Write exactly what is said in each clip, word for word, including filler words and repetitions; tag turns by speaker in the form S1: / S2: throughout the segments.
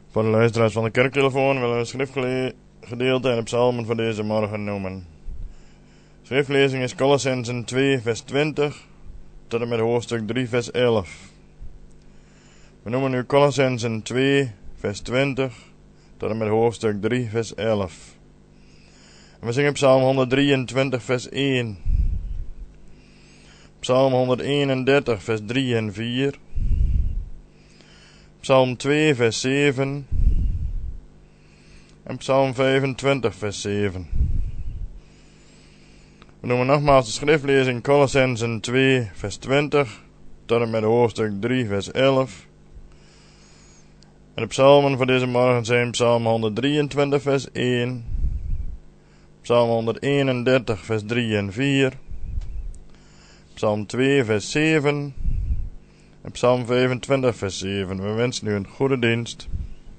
S1: Voor de luisteraars van de kerktelefoon willen we het schriftgedeelte en de psalmen voor deze morgen noemen. Schriftlezing is Kolossenzen twee vers twintig tot en met hoofdstuk drie vers elf. We noemen nu Kolossenzen twee vers twintig tot en met hoofdstuk drie vers elf. En we zingen psalm honderddrieëntwintig vers één. Psalm honderdeenendertig vers drie en vier. Psalm twee vers zeven. En Psalm vijfentwintig vers zeven. We noemen nogmaals de schriftlezing Kolossenzen twee vers twintig tot en met hoofdstuk drie vers elf. En de psalmen voor deze morgen zijn Psalm honderddrieëntwintig vers één. Psalm honderdeenendertig vers drie en vier. Psalm twee vers zeven. En Psalm vijfentwintig vers zeven. We wensen u een goede dienst.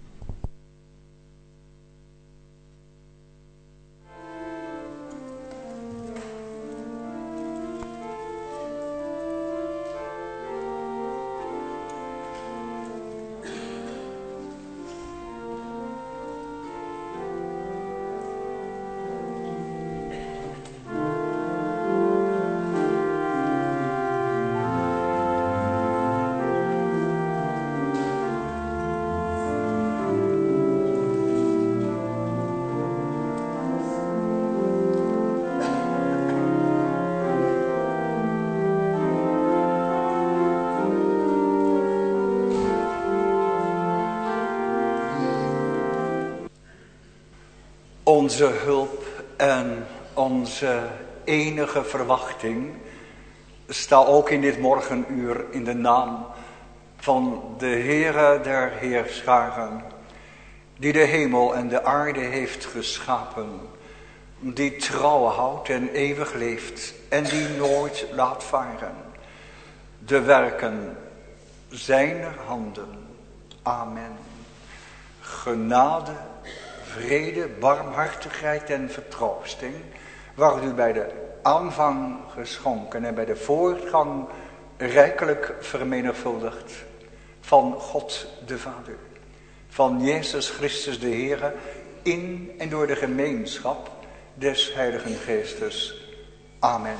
S2: Onze hulp en onze enige verwachting staat ook in dit morgenuur in de naam van de Heere der Heerscharen, die de hemel en de aarde heeft geschapen, die trouw houdt en eeuwig leeft en die nooit laat varen. De werken zijner handen. Amen. Genade, vrede, barmhartigheid en vertroosting, waar u bij de aanvang geschonken en bij de voortgang rijkelijk vermenigvuldigd, van God de Vader, van Jezus Christus de Heere, in en door de gemeenschap des Heiligen Geestes. Amen.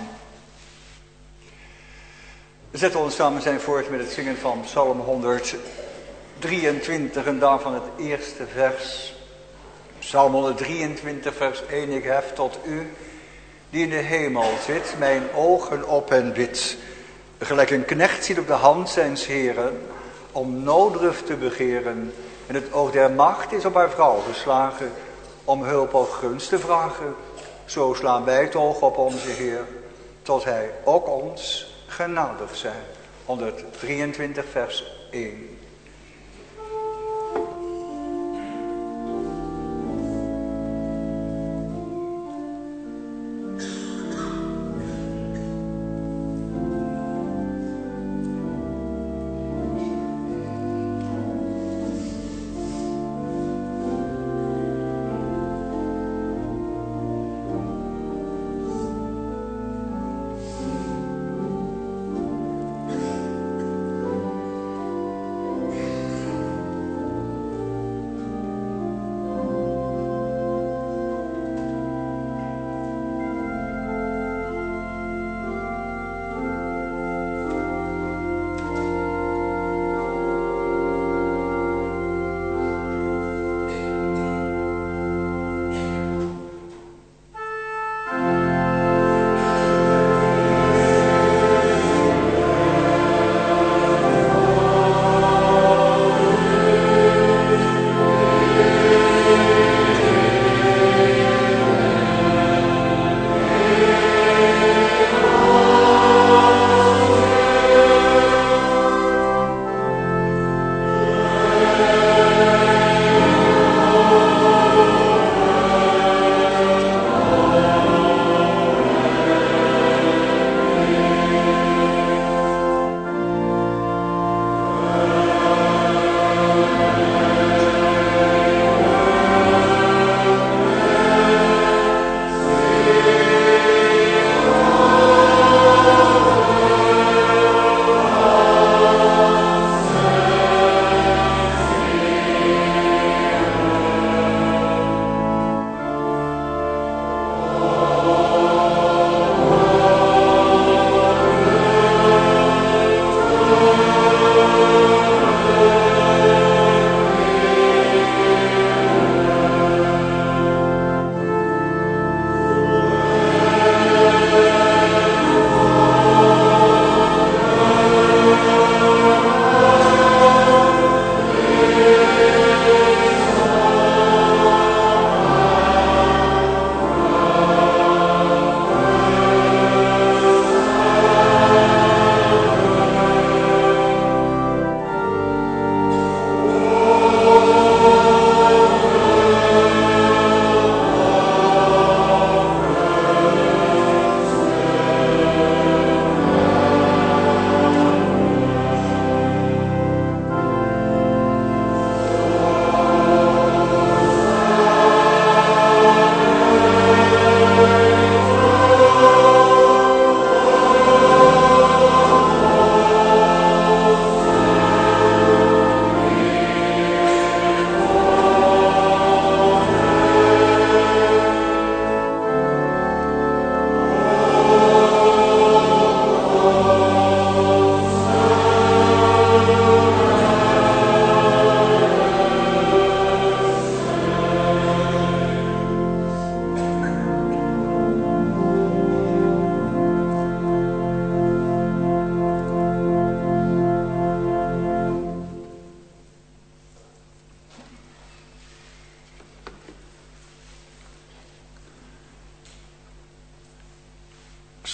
S2: Zet ons samen zijn voort met het zingen van Psalm honderddrieëntwintig en daarvan het eerste vers. Psalm honderddrieëntwintig vers één. Ik hef tot u, die in de hemel zit, mijn ogen op en bid. Gelijk een knecht ziet op de hand zijns heren, om nooddruf te begeren. En het oog der macht is op haar vrouw geslagen, om hulp of gunst te vragen. Zo slaan wij het oog op onze Heer, tot hij ook ons genadig zij. honderddrieëntwintig vers één.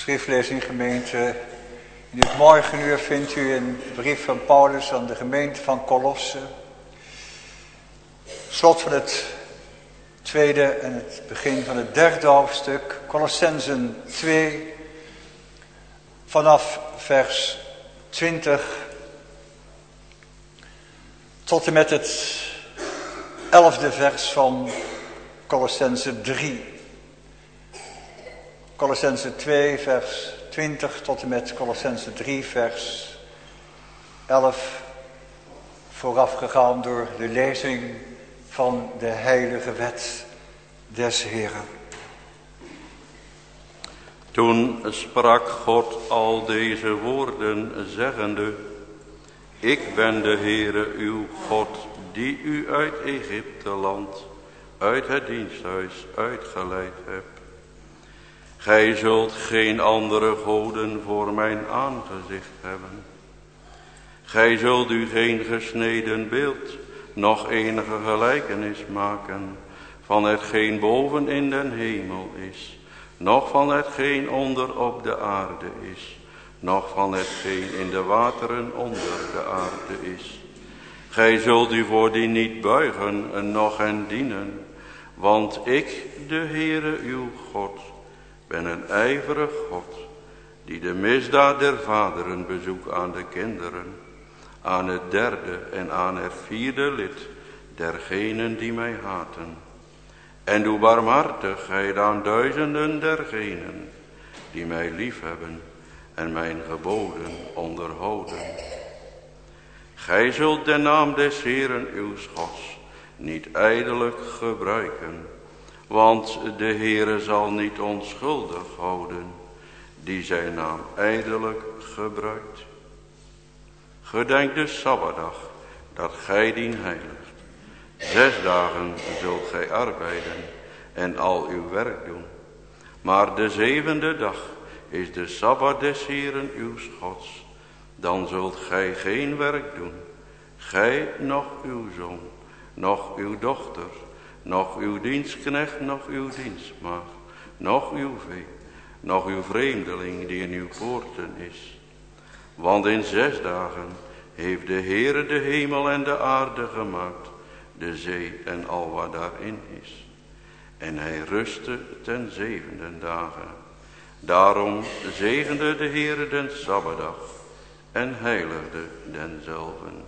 S2: Schriftlezing gemeente. In het morgenuur vindt u een brief van Paulus aan de gemeente van Colosse. Slot van het tweede en het begin van het derde hoofdstuk. Colossenzen twee vanaf vers twintig tot en met het elfde vers van Colossenzen drie. Colossenzen twee vers twintig tot en met Colossenzen drie vers elf. Voorafgegaan door de lezing van de heilige wet des Heren.
S3: Toen sprak God al deze woorden zeggende: Ik ben de Heere uw God, die u uit Egypte land, uit het diensthuis uitgeleid hebt. Gij zult geen andere goden voor mijn aangezicht hebben. Gij zult u geen gesneden beeld, noch enige gelijkenis maken van hetgeen boven in den hemel is, noch van hetgeen onder op de aarde is, noch van hetgeen in de wateren onder de aarde is. Gij zult u voor die niet buigen, noch hen dienen, want ik, de Heere uw God, ben een ijverig God, die de misdaad der vaderen bezoekt aan de kinderen, aan het derde en aan het vierde lid dergenen die mij haten. En doe barmhartigheid aan duizenden dergenen die mij liefhebben en mijn geboden onderhouden. Gij zult de naam des Heeren uw Gods niet ijdelijk gebruiken, want de Heere zal niet onschuldig houden die zijn naam ijdelijk gebruikt. Gedenk de Sabbatdag, dat gij dien heiligt. Zes dagen zult gij arbeiden en al uw werk doen. Maar de zevende dag is de Sabbat des Heeren uw Gods. Dan zult gij geen werk doen, gij noch uw zoon, noch uw dochter, noch uw dienstknecht, noch uw dienstmaagd, noch uw vee, noch uw vreemdeling die in uw poorten is. Want in zes dagen heeft de Heere de hemel en de aarde gemaakt, de zee en al wat daarin is. En hij rustte ten zevende dagen. Daarom zegende de Heere den Sabbatdag en heiligde denzelven.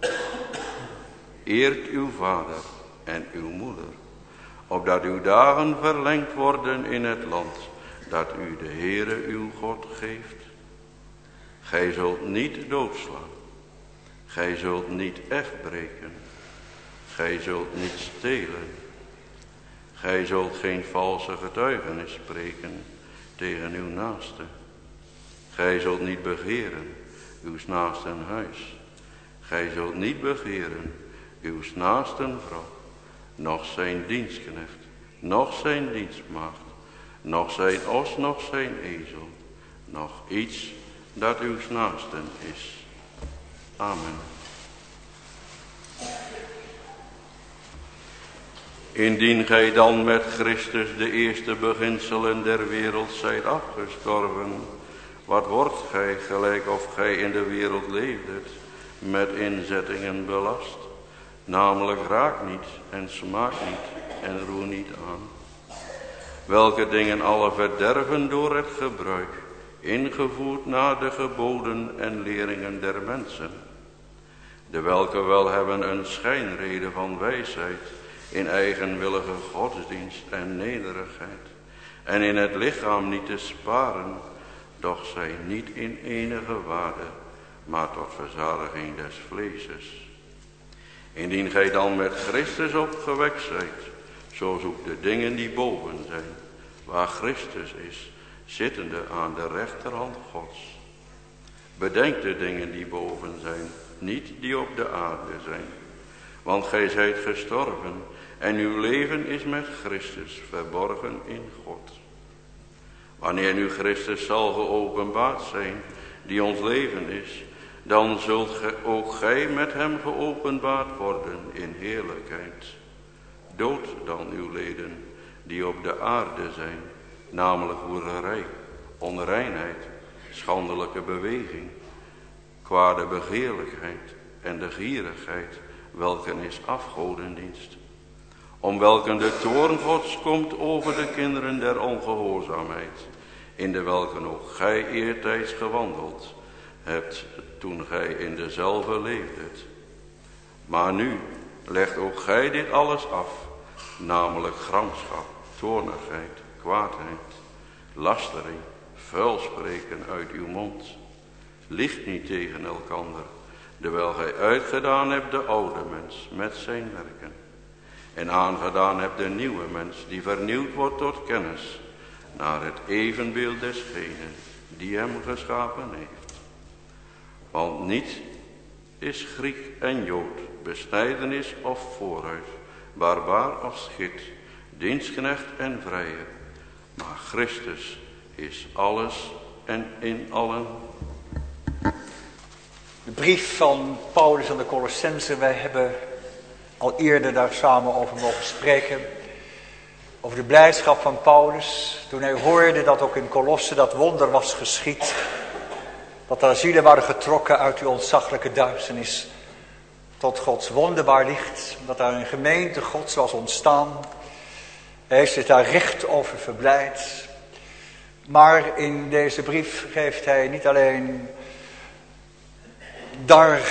S3: Eert uw vader en uw moeder, opdat uw dagen verlengd worden in het land dat u de Heere uw God geeft. Gij zult niet doodslaan. Gij zult niet efbreken. Gij zult niet stelen. Gij zult geen valse getuigenis spreken tegen uw naaste. Gij zult niet begeren uw naasten huis. Gij zult niet begeren uw naasten vrouw, noch zijn dienstknecht, noch zijn dienstmaagd, noch zijn os, noch zijn ezel, noch iets dat uw naasten is. Amen. Indien gij dan met Christus de eerste beginselen der wereld zijt afgestorven, wat wordt gij gelijk of gij in de wereld leefdet, met inzettingen belast, namelijk raak niet en smaak niet en roer niet aan. Welke dingen alle verderven door het gebruik, ingevoerd naar de geboden en leringen der mensen, de welke wel hebben een schijnrede van wijsheid, in eigenwillige godsdienst en nederigheid, en in het lichaam niet te sparen, doch zij niet in enige waarde, maar tot verzadiging des vleeses. Indien gij dan met Christus opgewekt zijt, zo zoekt de dingen die boven zijn, waar Christus is, zittende aan de rechterhand Gods. Bedenk de dingen die boven zijn, niet die op de aarde zijn. Want gij zijt gestorven en uw leven is met Christus verborgen in God. Wanneer nu Christus zal geopenbaard zijn, die ons leven is, dan zult ge, ook gij met hem geopenbaard worden in heerlijkheid. Dood dan uw leden die op de aarde zijn, namelijk hoererij, onreinheid, schandelijke beweging, kwade begeerlijkheid en de gierigheid, welken is afgodendienst. Om welken de toorn Gods komt over de kinderen der ongehoorzaamheid, in de welken ook gij eertijds gewandeld hebt, toen gij in dezelfde leefdet. Maar nu legt ook gij dit alles af, namelijk gramschap, toornigheid, kwaadheid, lastering, vuilspreken uit uw mond. Liegt niet tegen elkander, terwijl gij uitgedaan hebt de oude mens met zijn werken, en aangedaan hebt de nieuwe mens, die vernieuwd wordt tot kennis, naar het evenbeeld desgenen die hem geschapen heeft. Want niet is Griek en Jood, besnijdenis of voorhuis, barbaar of schit, dienstknecht en vrije, maar Christus is alles en in allen.
S2: De brief van Paulus aan de Colossenzen, wij hebben al eerder daar samen over mogen spreken. Over de blijdschap van Paulus, toen hij hoorde dat ook in Colosse dat wonder was geschied. Dat er zielen waren getrokken uit die ontzaglijke duisternis tot Gods wonderbaar licht. Dat daar een gemeente Gods was ontstaan. Hij heeft zich daar recht over verblijd. Maar in deze brief geeft hij niet alleen daar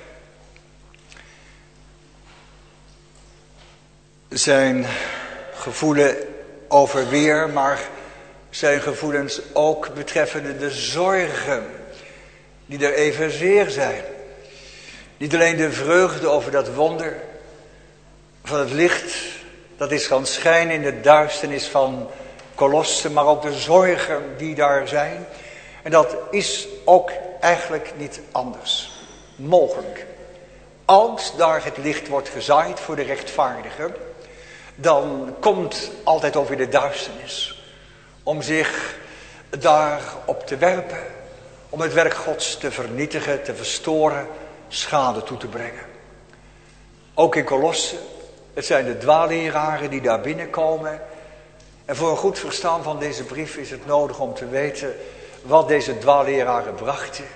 S2: zijn gevoelen over weer, maar zijn gevoelens ook betreffende de zorgen die er evenzeer zijn. Niet alleen de vreugde over dat wonder van het licht dat is gaan schijnen in de duisternis van Colosse, maar ook de zorgen die daar zijn. En dat is ook eigenlijk niet anders mogelijk. Als daar het licht wordt gezaaid voor de rechtvaardigen, dan komt altijd ook weer de duisternis om zich daarop te werpen, om het werk Gods te vernietigen, te verstoren, schade toe te brengen. Ook in Colosse, het zijn de dwaalleraren die daar binnenkomen. En voor een goed verstaan van deze brief is het nodig om te weten wat deze dwaalleraren brachten.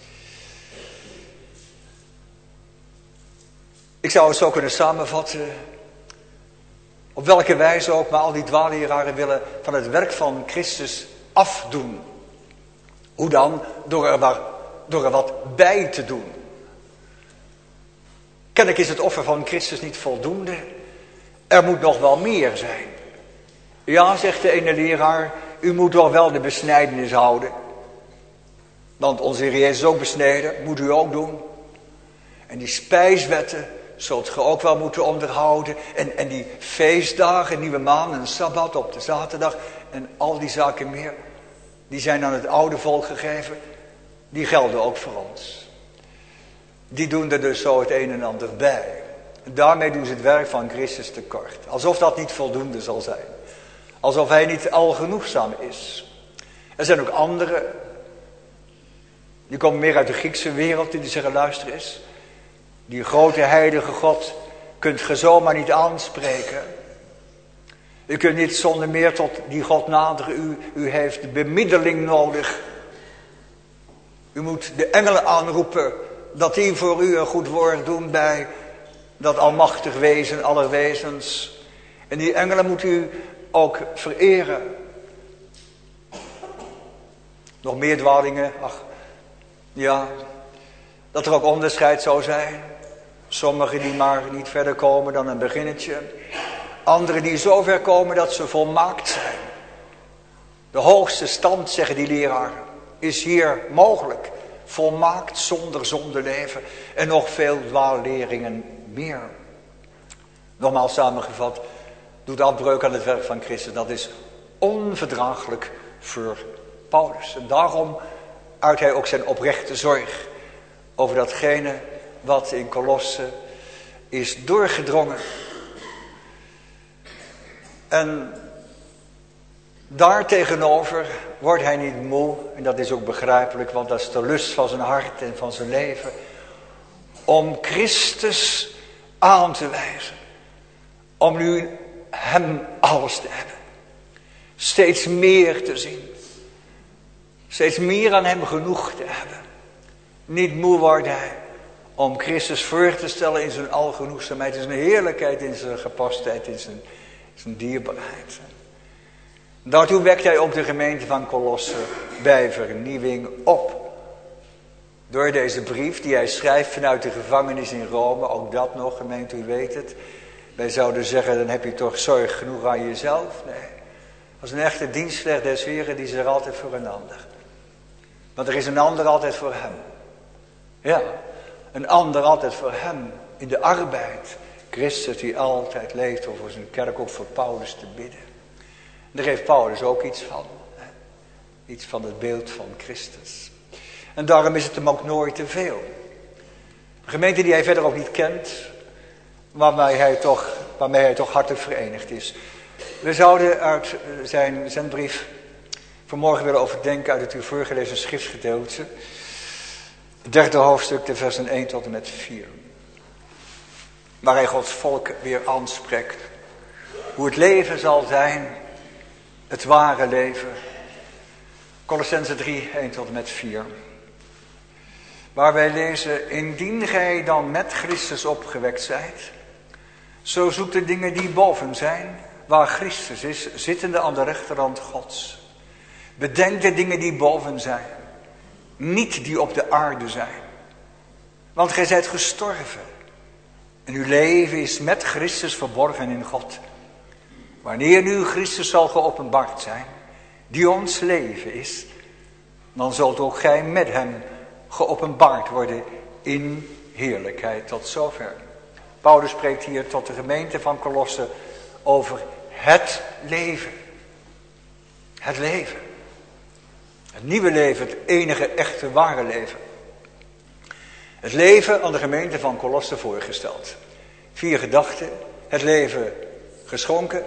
S2: Ik zou het zo kunnen samenvatten. Op welke wijze ook, maar al die dwaalleraren willen van het werk van Christus afdoen. Hoe dan? Door er, wat, door er wat bij te doen. Kennelijk is het offer van Christus niet voldoende. Er moet nog wel meer zijn. Ja, zegt de ene leraar, u moet toch wel de besnijdenis houden. Want onze Heer Jezus is ook besneden, moet u ook doen. En die spijswetten zult ge ook wel moeten onderhouden. En, en die feestdagen, nieuwe maan en sabbat op de zaterdag en al die zaken meer. Die zijn aan het oude volk gegeven. Die gelden ook voor ons. Die doen er dus zo het een en ander bij. En daarmee doen ze het werk van Christus tekort. Alsof dat niet voldoende zal zijn. Alsof hij niet al genoegzaam is. Er zijn ook anderen. Die komen meer uit de Griekse wereld. Die zeggen, luister eens. Die grote heilige God kunt ge zomaar niet aanspreken. U kunt niet zonder meer tot die God naderen. U, u heeft bemiddeling nodig. U moet de engelen aanroepen. Dat die voor u een goed woord doen bij dat almachtig wezen aller wezens. En die engelen moet u ook vereren. Nog meer dwalingen. Ach, ja. Dat er ook onderscheid zou zijn. Sommigen die maar niet verder komen dan een beginnetje. Anderen die zo ver komen dat ze volmaakt zijn. De hoogste stand, zeggen die leraren, is hier mogelijk. Volmaakt zonder zonde leven. En nog veel dwaalleringen meer. Nogmaals samengevat. Doet afbreuk aan het werk van Christus. Dat is onverdraaglijk voor Paulus. En daarom uit hij ook zijn oprechte zorg. Over datgene wat in Colosse is doorgedrongen. En daartegenover wordt hij niet moe. En dat is ook begrijpelijk, want dat is de lust van zijn hart en van zijn leven. Om Christus aan te wijzen. Om nu hem alles te hebben. Steeds meer te zien. Steeds meer aan hem genoeg te hebben. Niet moe wordt hij om Christus voor te stellen in zijn algenoegzaamheid, in zijn heerlijkheid, in zijn gepastheid, in zijn, zijn dierbaarheid. Daartoe wekt hij ook de gemeente van Kolosse bij vernieuwing op. Door deze brief die hij schrijft vanuit de gevangenis in Rome, ook dat nog, gemeente, u weet het. Wij zouden zeggen, dan heb je toch zorg genoeg aan jezelf. Nee, als een echte dienstknecht des Heren, die is er altijd voor een ander. Want er is een ander altijd voor hem. Ja, een ander altijd voor hem in de arbeid. Christus die altijd leeft om voor zijn kerk, ook voor Paulus te bidden. En daar heeft Paulus ook iets van. Hè? Iets van het beeld van Christus. En daarom is het hem ook nooit te veel. Een gemeente die hij verder ook niet kent, waarmee hij toch, waarmee hij toch hartelijk verenigd is. We zouden uit zijn zendbrief vanmorgen willen overdenken uit het u voorgelezen schriftgedeelte. Het derde hoofdstuk, de versen één tot en met vier. Waar hij Gods volk weer aanspreekt. Hoe het leven zal zijn, het ware leven. Kolossenzen drie, één tot en met vier. Waar wij lezen, indien gij dan met Christus opgewekt zijt, zo zoekt de dingen die boven zijn, waar Christus is, zittende aan de rechterhand Gods. Bedenk de dingen die boven zijn, niet die op de aarde zijn. Want gij zijt gestorven en uw leven is met Christus verborgen in God. Wanneer nu Christus zal geopenbaard zijn, die ons leven is, dan zult ook gij met hem geopenbaard worden in heerlijkheid. Tot zover. Paulus spreekt hier tot de gemeente van Kolosse over het leven. Het leven. Het nieuwe leven, het enige echte ware leven. Het leven aan de gemeente van Kolosse voorgesteld. Vier gedachten. Het leven geschonken.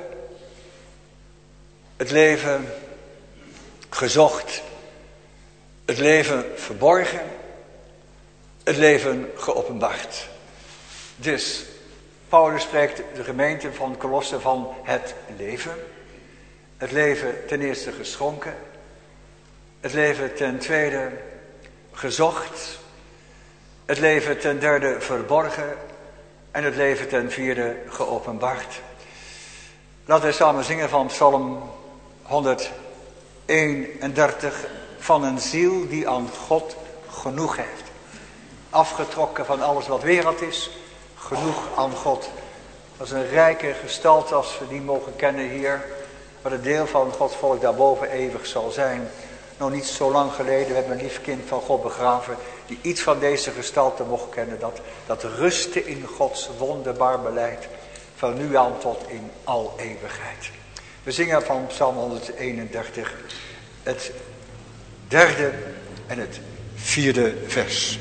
S2: Het leven gezocht. Het leven verborgen. Het leven geopenbaard. Dus Paulus spreekt de gemeente van Kolosse van het leven. Het leven ten eerste geschonken. Het leven ten tweede gezocht. Het leven ten derde verborgen. En het leven ten vierde geopenbaard. Laten we samen zingen van Psalm honderdeenendertig. Van een ziel die aan God genoeg heeft. Afgetrokken van alles wat wereld is. Genoeg aan God. Dat is een rijke gestalte als we die mogen kennen hier. Wat een deel van Gods volk daarboven eeuwig zal zijn. Nog niet zo lang geleden, we hebben een lief kind van God begraven. Die iets van deze gestalte mocht kennen. Dat, dat rusten in Gods wonderbaar beleid. Van nu aan tot in al eeuwigheid. We zingen van Psalm honderdeenendertig. Het derde en het vierde vers.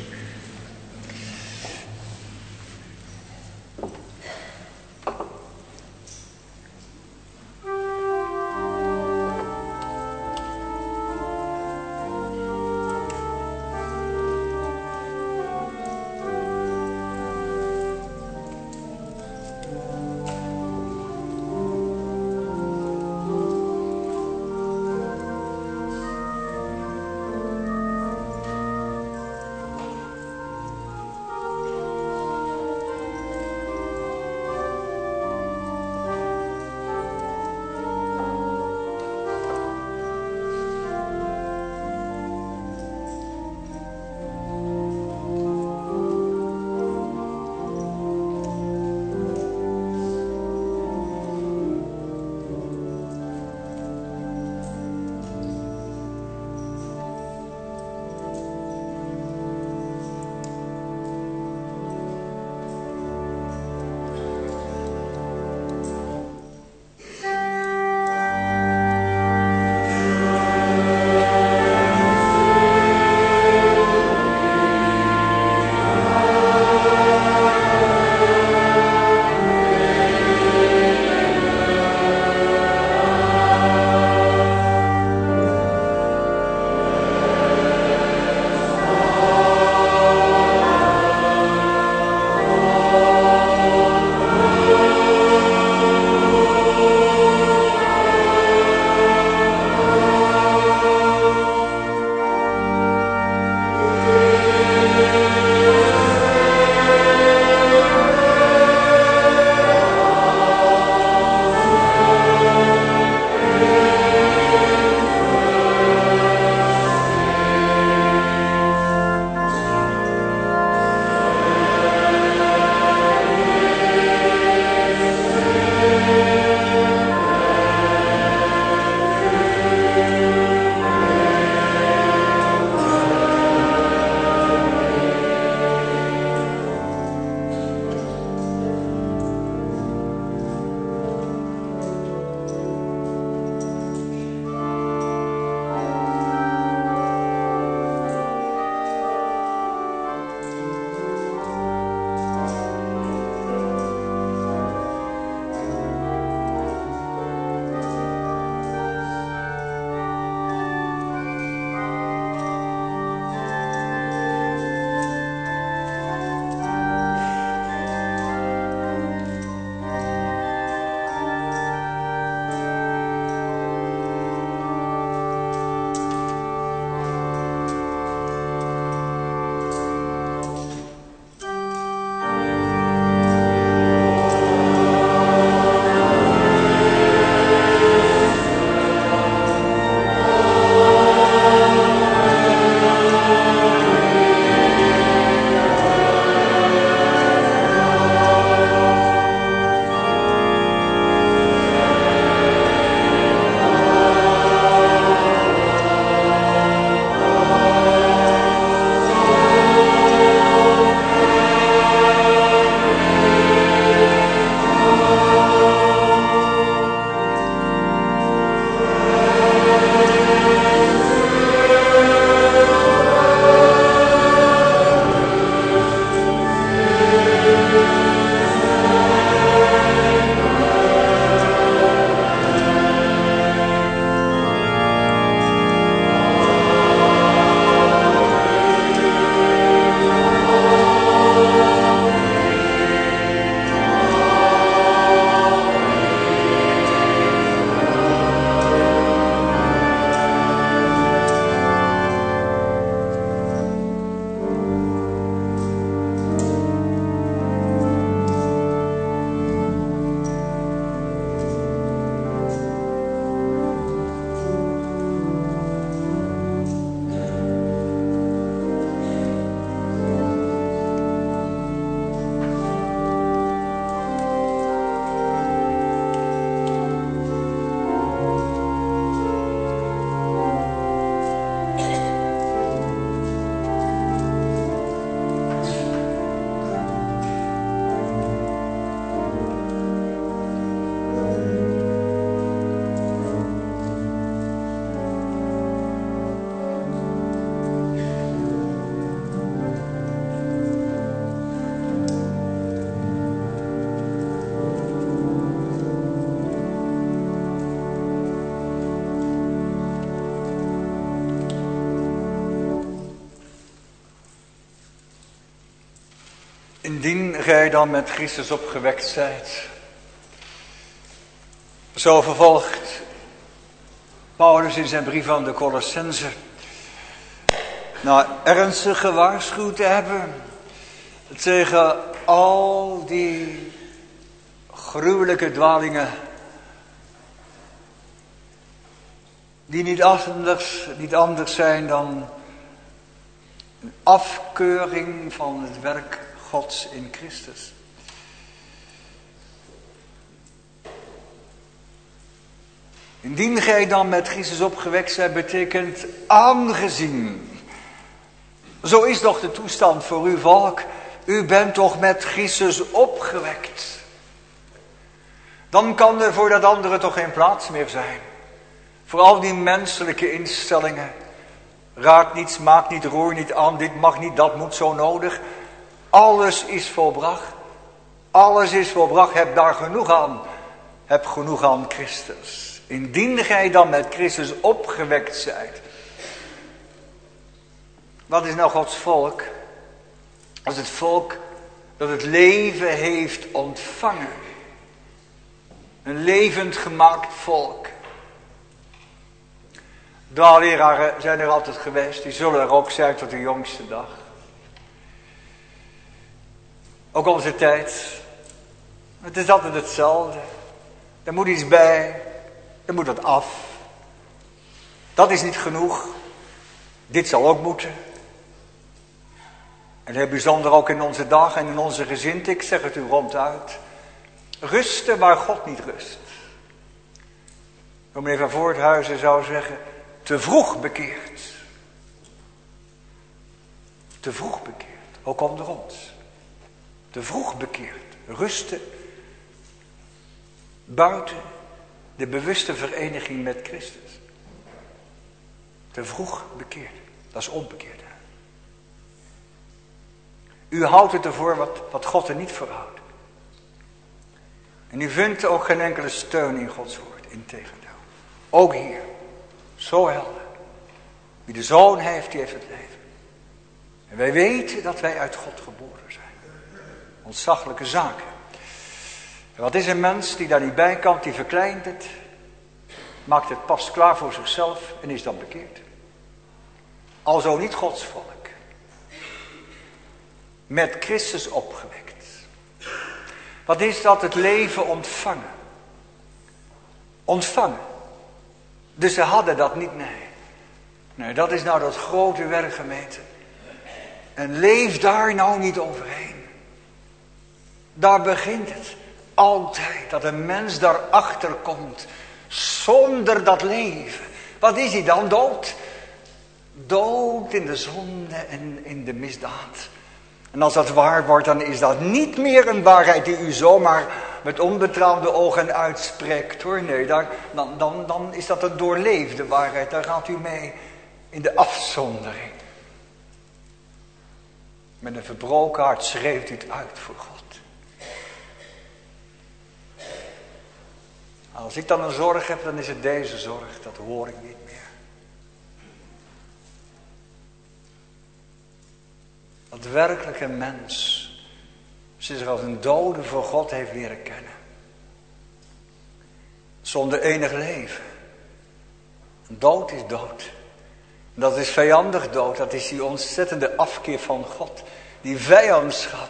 S2: Indien gij dan met Christus opgewekt zijt. Zo vervolgt Paulus in zijn brief aan de Colossenzen. Nou, ernstig gewaarschuwd te hebben tegen al die gruwelijke dwalingen. Die niet anders, niet anders zijn dan een afkeuring van het werk Gods in Christus. Indien gij dan met Christus opgewekt zijt, betekent aangezien. Zo is toch de toestand voor uw volk. U bent toch met Christus opgewekt. Dan kan er voor dat andere toch geen plaats meer zijn. Voor al die menselijke instellingen. Raak niet, smaak niet, roer niet aan, dit mag niet, dat moet zo nodig. Alles is volbracht. Alles is volbracht, heb daar genoeg aan. Heb genoeg aan Christus. Indien gij dan met Christus opgewekt zijt. Wat is nou Gods volk? Als het volk dat het leven heeft ontvangen. Een levend gemaakt volk. Dwaalleraren zijn er altijd geweest. Die zullen er ook zijn tot de jongste dag. Ook onze tijd. Het is altijd hetzelfde. Er moet iets bij. Er moet wat af. Dat is niet genoeg. Dit zal ook moeten. En heel bijzonder ook in onze dag en in onze gezin. Ik zeg het u ronduit. Rusten waar God niet rust. Dominee van Voorthuizen zou zeggen. Te vroeg bekeerd. Te vroeg bekeerd. Ook onder ons. Te vroeg bekeerd. Rusten. Buiten de bewuste vereniging met Christus. Te vroeg bekeerd. Dat is onbekeerd. U houdt het ervoor wat, wat God er niet voor houdt. En u vindt ook geen enkele steun in Gods woord. Integendeel. Ook hier. Zo helder. Wie de Zoon heeft, die heeft het leven. En wij weten dat wij uit God geboren zijn. Ontzaglijke zaken. En wat is een mens die daar niet bij kan, die verkleint het. Maakt het pas klaar voor zichzelf en is dan bekeerd. Alzo niet Gods volk. Met Christus opgewekt. Wat is dat? Het leven ontvangen. Ontvangen. Dus ze hadden dat niet, nee. Nee, dat is nou dat grote werk, gemeente. En leef daar nou niet overheen. Daar begint het. Altijd dat een mens daarachter komt. Zonder dat leven. Wat is hij dan? Dood. Dood in de zonde en in de misdaad. En als dat waar wordt, dan is dat niet meer een waarheid die u zomaar met onbetrouwde ogen uitspreekt, hoor. Nee, daar, dan, dan, dan is dat een doorleefde waarheid. Daar gaat u mee in de afzondering. Met een verbroken hart schreeuwt u het uit voor God. Als ik dan een zorg heb, dan is het deze zorg. Dat hoor ik niet meer. Dat werkelijk een mens zich als een dode voor God heeft leren kennen. Zonder enig leven. Dood is dood. Dat is vijandig dood. Dat is die ontzettende afkeer van God. Die vijandschap.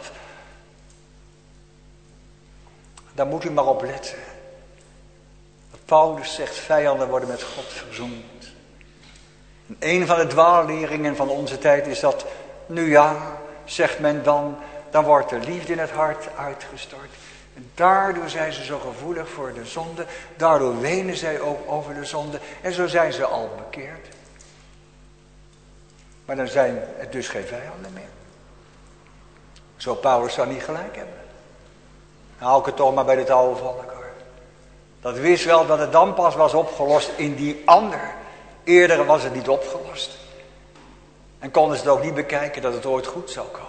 S2: Daar moet u maar op letten. Wat Paulus zegt, vijanden worden met God verzoend. En een van de dwaalleringen van onze tijd is dat, nu ja, zegt men dan, dan wordt de liefde in het hart uitgestort. En daardoor zijn ze zo gevoelig voor de zonde. Daardoor wenen zij ook over de zonde. En zo zijn ze al bekeerd. Maar dan zijn het dus geen vijanden meer. Zo Paulus zou niet gelijk hebben. Dan hou ik het toch maar bij het oude volk, hoor. Dat wist wel dat het dan pas was opgelost in die ander. Eerder was het niet opgelost. En konden ze het ook niet bekijken dat het ooit goed zou komen.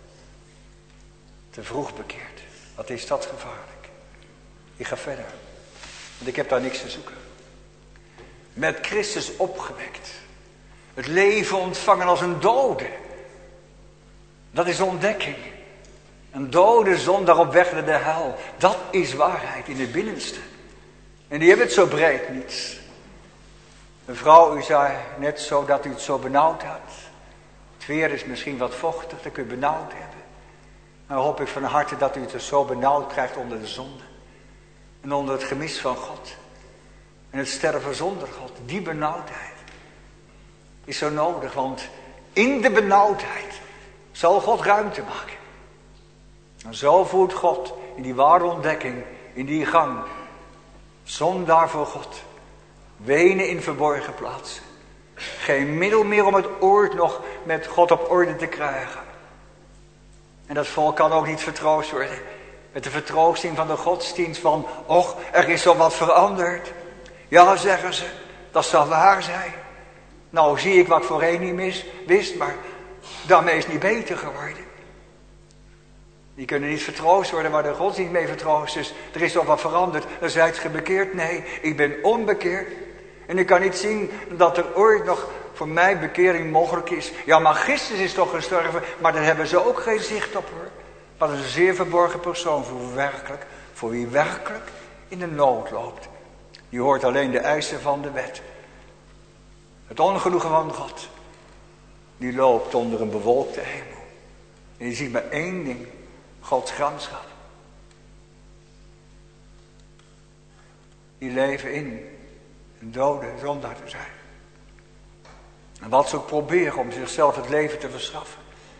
S2: Te vroeg bekeerd. Wat is dat gevaarlijk. Ik ga verder. Want ik heb daar niks te zoeken. Met Christus opgewekt. Het leven ontvangen als een dode. Dat is ontdekking. Een dode zondaar op weg naar de hel. Dat is waarheid in het binnenste. En die hebben het zo breed niet. Mevrouw, u zei net zo dat u het zo benauwd had. Het weer is misschien wat vochtig, dat kun je benauwd hebben. Dan hoop ik van harte dat u het er zo benauwd krijgt onder de zonde. En onder het gemis van God. En het sterven zonder God. Die benauwdheid is zo nodig. Want in de benauwdheid zal God ruimte maken. En zo voert God in die ware ontdekking, in die gang. Zondaar voor God. Wenen in verborgen plaatsen. Geen middel meer om het oord nog met God op orde te krijgen. En dat volk kan ook niet vertroost worden. Met de vertroosting van de godsdienst van, och, er is zo wat veranderd. Ja, zeggen ze, dat zal waar zijn. Nou zie ik wat ik voorheen niet mis, wist, maar daarmee is het niet beter geworden. Die kunnen niet vertroost worden waar de godsdienst mee vertroost is. Er is toch wat veranderd. Dan zijt ge bekeerd? Nee, ik ben onbekeerd. En ik kan niet zien dat er ooit nog voor mij bekering mogelijk is. Ja, maar Christus is toch gestorven. Maar daar hebben ze ook geen zicht op hoor. Wat een zeer verborgen persoon voor, werkelijk, voor wie werkelijk in de nood loopt. Die hoort alleen de eisen van de wet. Het ongenoegen van God. Die loopt onder een bewolkte hemel. En je ziet maar één ding. Gods gramschap. Die leven in een dode zondaar te zijn. En wat ze ook proberen om zichzelf het leven te verschaffen.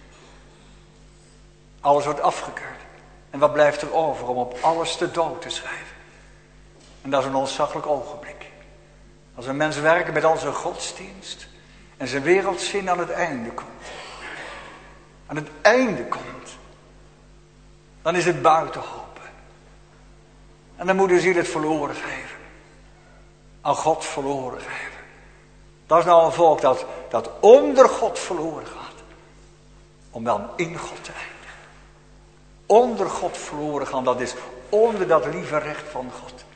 S2: Alles wordt afgekeurd. En wat blijft er over om op alles te dood te schrijven? En dat is een ontzaglijk ogenblik. Als een mens werkt met al zijn godsdienst. En zijn wereldzin aan het einde komt. Aan het einde komt. Dan is het buiten hoop. En dan moet de ziel het verloren geven. Aan God verloren geven. Dat is nou een volk dat, dat onder God verloren gaat. Om dan in God te eindigen. Onder God verloren gaan, dat is onder dat lieve recht van God.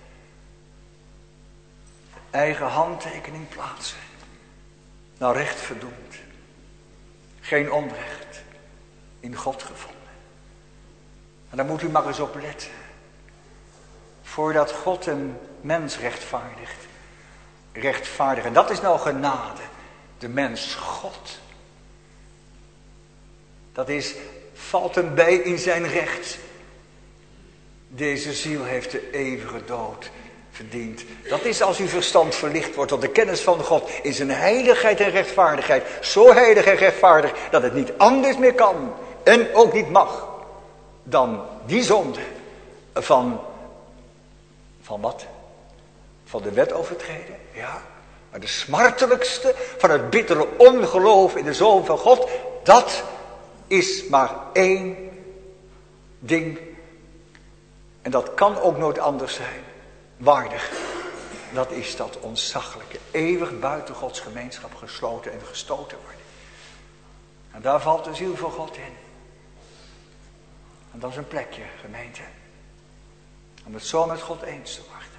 S2: Eigen handtekening plaatsen. Nou recht verdoemd. Geen onrecht. In God gevonden. En daar moet u maar eens op letten. Voordat God een mens rechtvaardigt. Rechtvaardigt. En dat is nou genade. De mens God. Dat is, valt hem bij in zijn recht. Deze ziel heeft de eeuwige dood verdiend. Dat is als uw verstand verlicht wordt tot de kennis van God. In zijn heiligheid en rechtvaardigheid. Zo heilig en rechtvaardig dat het niet anders meer kan. En ook niet mag. Dan die zonde van, van wat? Van de wet overtreden, ja. Maar de smartelijkste van het bittere ongeloof in de Zoon van God, dat is maar één ding. En dat kan ook nooit anders zijn. Waardig. Dat is dat ontzaglijke, eeuwig buiten Gods gemeenschap gesloten en gestoten worden. En daar valt de ziel van God in. En dat is een plekje, gemeente. Om het zo met God eens te worden.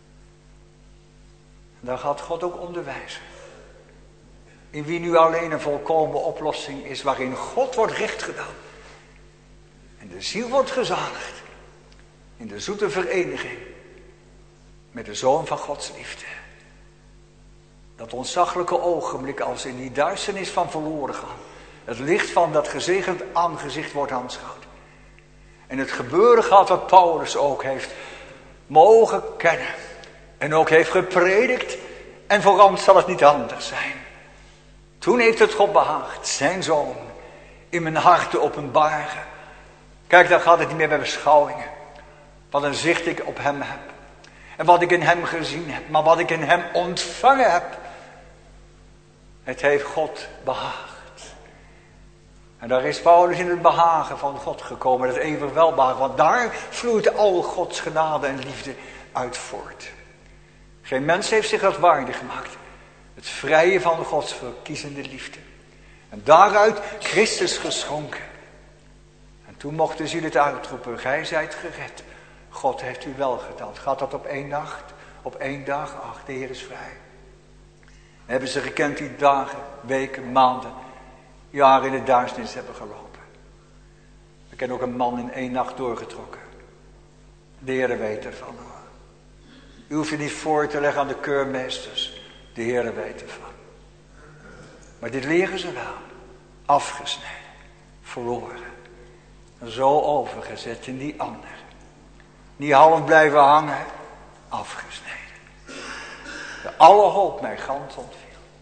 S2: En daar gaat God ook onderwijzen. In wie nu alleen een volkomen oplossing is, waarin God wordt recht gedaan. En de ziel wordt gezaligd. In de zoete vereniging. Met de Zoon van Gods liefde. Dat ontzaglijke ogenblik als in die duisternis van verloren gaan. Het licht van dat gezegend aangezicht wordt aanschouwd. En het gebeuren gaat wat Paulus ook heeft mogen kennen. En ook heeft gepredikt. En vooral zal het niet anders zijn. Toen heeft het God behaagd zijn Zoon in mijn hart te openbaren. Kijk, dan gaat het niet meer bij beschouwingen. Wat een zicht ik op hem heb. En wat ik in hem gezien heb. Maar wat ik in hem ontvangen heb. Het heeft God behaagd. En daar is Paulus in het behagen van God gekomen. Het eeuwig welbehagen. Want daar vloeit al Gods genade en liefde uit voort. Geen mens heeft zich dat waardig gemaakt. Het vrije van Gods verkiezende liefde. En daaruit Christus geschonken. En toen mocht de ziel het uitroepen. Gij zijt gered. God heeft u wel gedaan. Gaat dat op één nacht? Op één dag? Ach, de Heer is vrij. Hebben ze gekend die dagen, weken, maanden, jaren in de duisternis hebben gelopen. ken ook een man in één nacht doorgetrokken. De Heere weet ervan hoor. U hoeft je niet voor te leggen aan de keurmeesters. De Heere weet ervan. Maar dit leren ze wel. Afgesneden. Verloren. En zo overgezet in die ander. Niet half blijven hangen. Afgesneden. De alle hoop mij gans ontviel.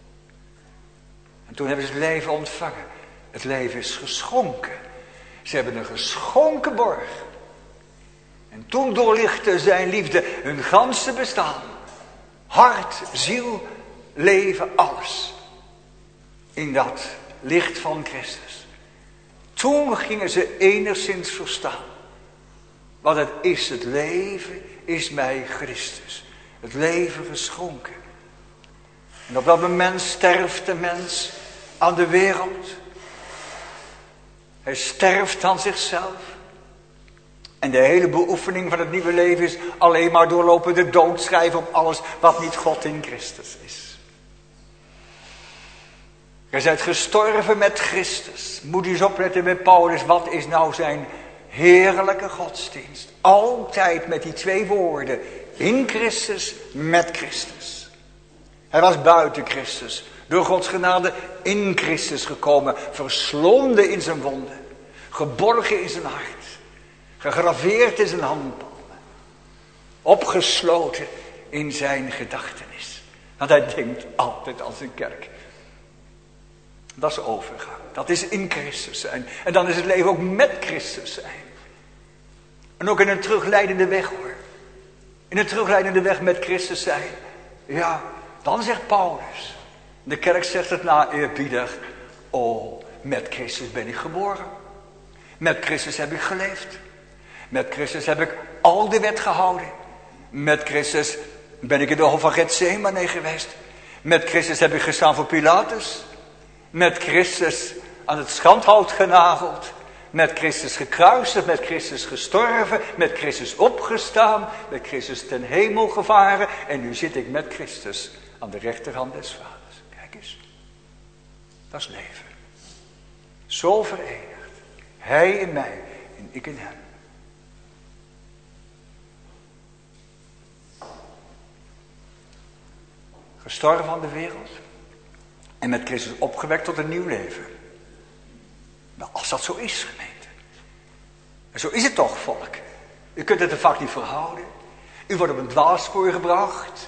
S2: En toen hebben ze het leven ontvangen. Het leven is geschonken. Ze hebben een geschonken borg. En toen doorlichtte zijn liefde hun ganse bestaan. Hart, ziel, leven, alles. In dat licht van Christus. Toen gingen ze enigszins verstaan. Wat het is, het leven is mij Christus. Het leven geschonken. En op dat moment sterft de mens aan de wereld. Hij sterft aan zichzelf. En de hele beoefening van het nieuwe leven is alleen maar doorlopen de dood schrijven op alles wat niet God in Christus is. Je bent gestorven met Christus. Moet u eens opletten met Paulus, wat is nou zijn heerlijke godsdienst? Altijd met die twee woorden, in Christus, met Christus. Hij was buiten Christus, door Gods genade in Christus gekomen, verslonden in zijn wonden, geborgen in zijn hart. Gegraveerd in zijn handpalmen. Opgesloten in zijn gedachtenis. Want hij denkt altijd aan zijn kerk. Dat is overgang. Dat is in Christus zijn. En dan is het leven ook met Christus zijn. En ook in een terugleidende weg hoor. In een terugleidende weg met Christus zijn. Ja, dan zegt Paulus. De kerk zegt het na eerbiedig. Oh, met Christus ben ik geboren. Met Christus heb ik geleefd. Met Christus heb ik al de wet gehouden. Met Christus ben ik in de hof van Getsemane geweest. Met Christus heb ik gestaan voor Pilatus. Met Christus aan het schandhout genageld. Met Christus gekruisigd, met Christus gestorven. Met Christus opgestaan. Met Christus ten hemel gevaren. En nu zit ik met Christus aan de rechterhand des Vaders. Kijk eens. Dat is leven. Zo verenigd. Hij in mij en ik in hem. Gestorven aan de wereld. En met Christus opgewekt tot een nieuw leven. Nou, als dat zo is, gemeente. En zo is het toch, volk. U kunt het er vaak niet verhouden. U wordt op een dwaalspoor gebracht.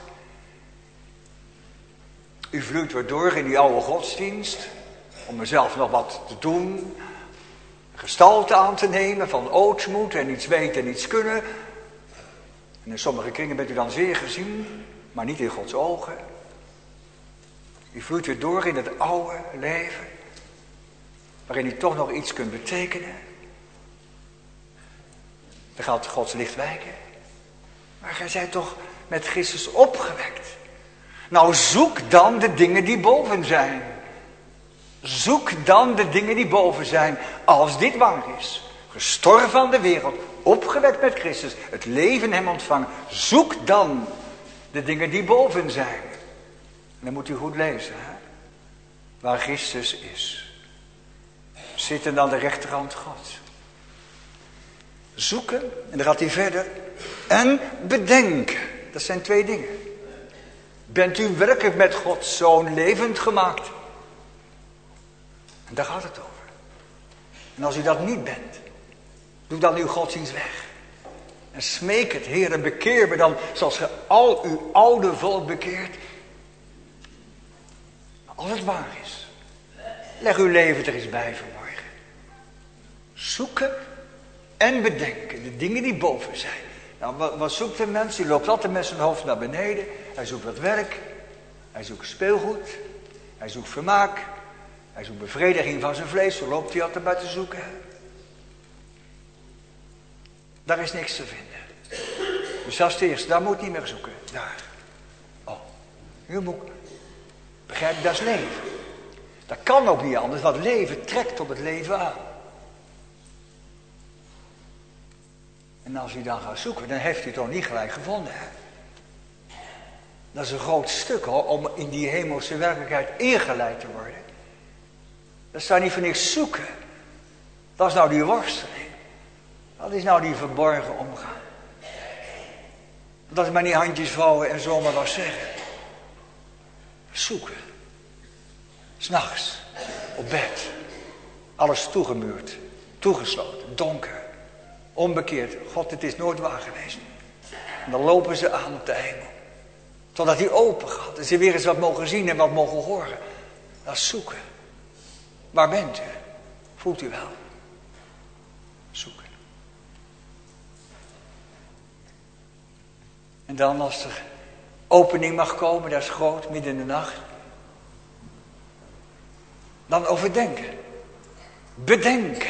S2: U vloeit weer door in die oude godsdienst. Om mezelf nog wat te doen. Gestalte aan te nemen van ootsmoed en iets weten en iets kunnen. En in sommige kringen bent u dan zeer gezien. Maar niet in Gods ogen. U vloeit weer door in het oude leven. Waarin u toch nog iets kunt betekenen. Dan gaat Gods licht wijken. Maar gij zijt toch met Christus opgewekt. Nou zoek dan de dingen die boven zijn. Zoek dan de dingen die boven zijn. Als dit waar is. Gestorven aan de wereld. Opgewekt met Christus. Het leven hem ontvangen. Zoek dan de dingen die boven zijn. En dan moet u goed lezen. Hè? Waar Christus is. Zitten aan de rechterhand Gods. Zoeken. En dan gaat hij verder. En bedenken. Dat zijn twee dingen. Bent u werkelijk met Gods Zoon levend gemaakt? En daar gaat het over. En als u dat niet bent. Doe dan uw godsdienst weg. En smeek het, Heer, en bekeer me dan zoals ge al uw oude volk bekeert. Als het waar is. Leg uw leven er eens bij vanmorgen. Zoeken en bedenken. De dingen die boven zijn. Nou, wat, wat zoekt een mens? Die loopt altijd met zijn hoofd naar beneden. Hij zoekt wat werk. Hij zoekt speelgoed. Hij zoekt vermaak. Hij zoekt bevrediging van zijn vlees. Zo loopt hij altijd bij te zoeken. Daar is niks te vinden. Dus dat is het eerste. Daar moet je niet meer zoeken. Daar. Oh. U moet... Begrijp je, dat is leven. Dat kan ook niet anders. Want leven trekt op het leven aan. En als u dan gaat zoeken, dan heeft u het toch niet gelijk gevonden. Hè? Dat is een groot stuk hoor, om in die hemelse werkelijkheid ingeleid te worden. Dat zou niet voor niks zoeken. Dat is nou die worsteling. Wat is nou die verborgen omgang? Dat is maar niet handjes vouwen en zomaar wat zeggen. Zoeken. 's Nachts. Op bed. Alles toegemuurd. Toegesloten. Donker. Onbekeerd. God, het is nooit waar geweest. En dan lopen ze aan op de hemel. Totdat hij open gaat. En ze weer eens wat mogen zien en wat mogen horen. Dat is zoeken. Waar bent u? Voelt u wel? Zoeken. En dan als er opening mag komen, dat is groot, midden in de nacht. Dan overdenken. Bedenken.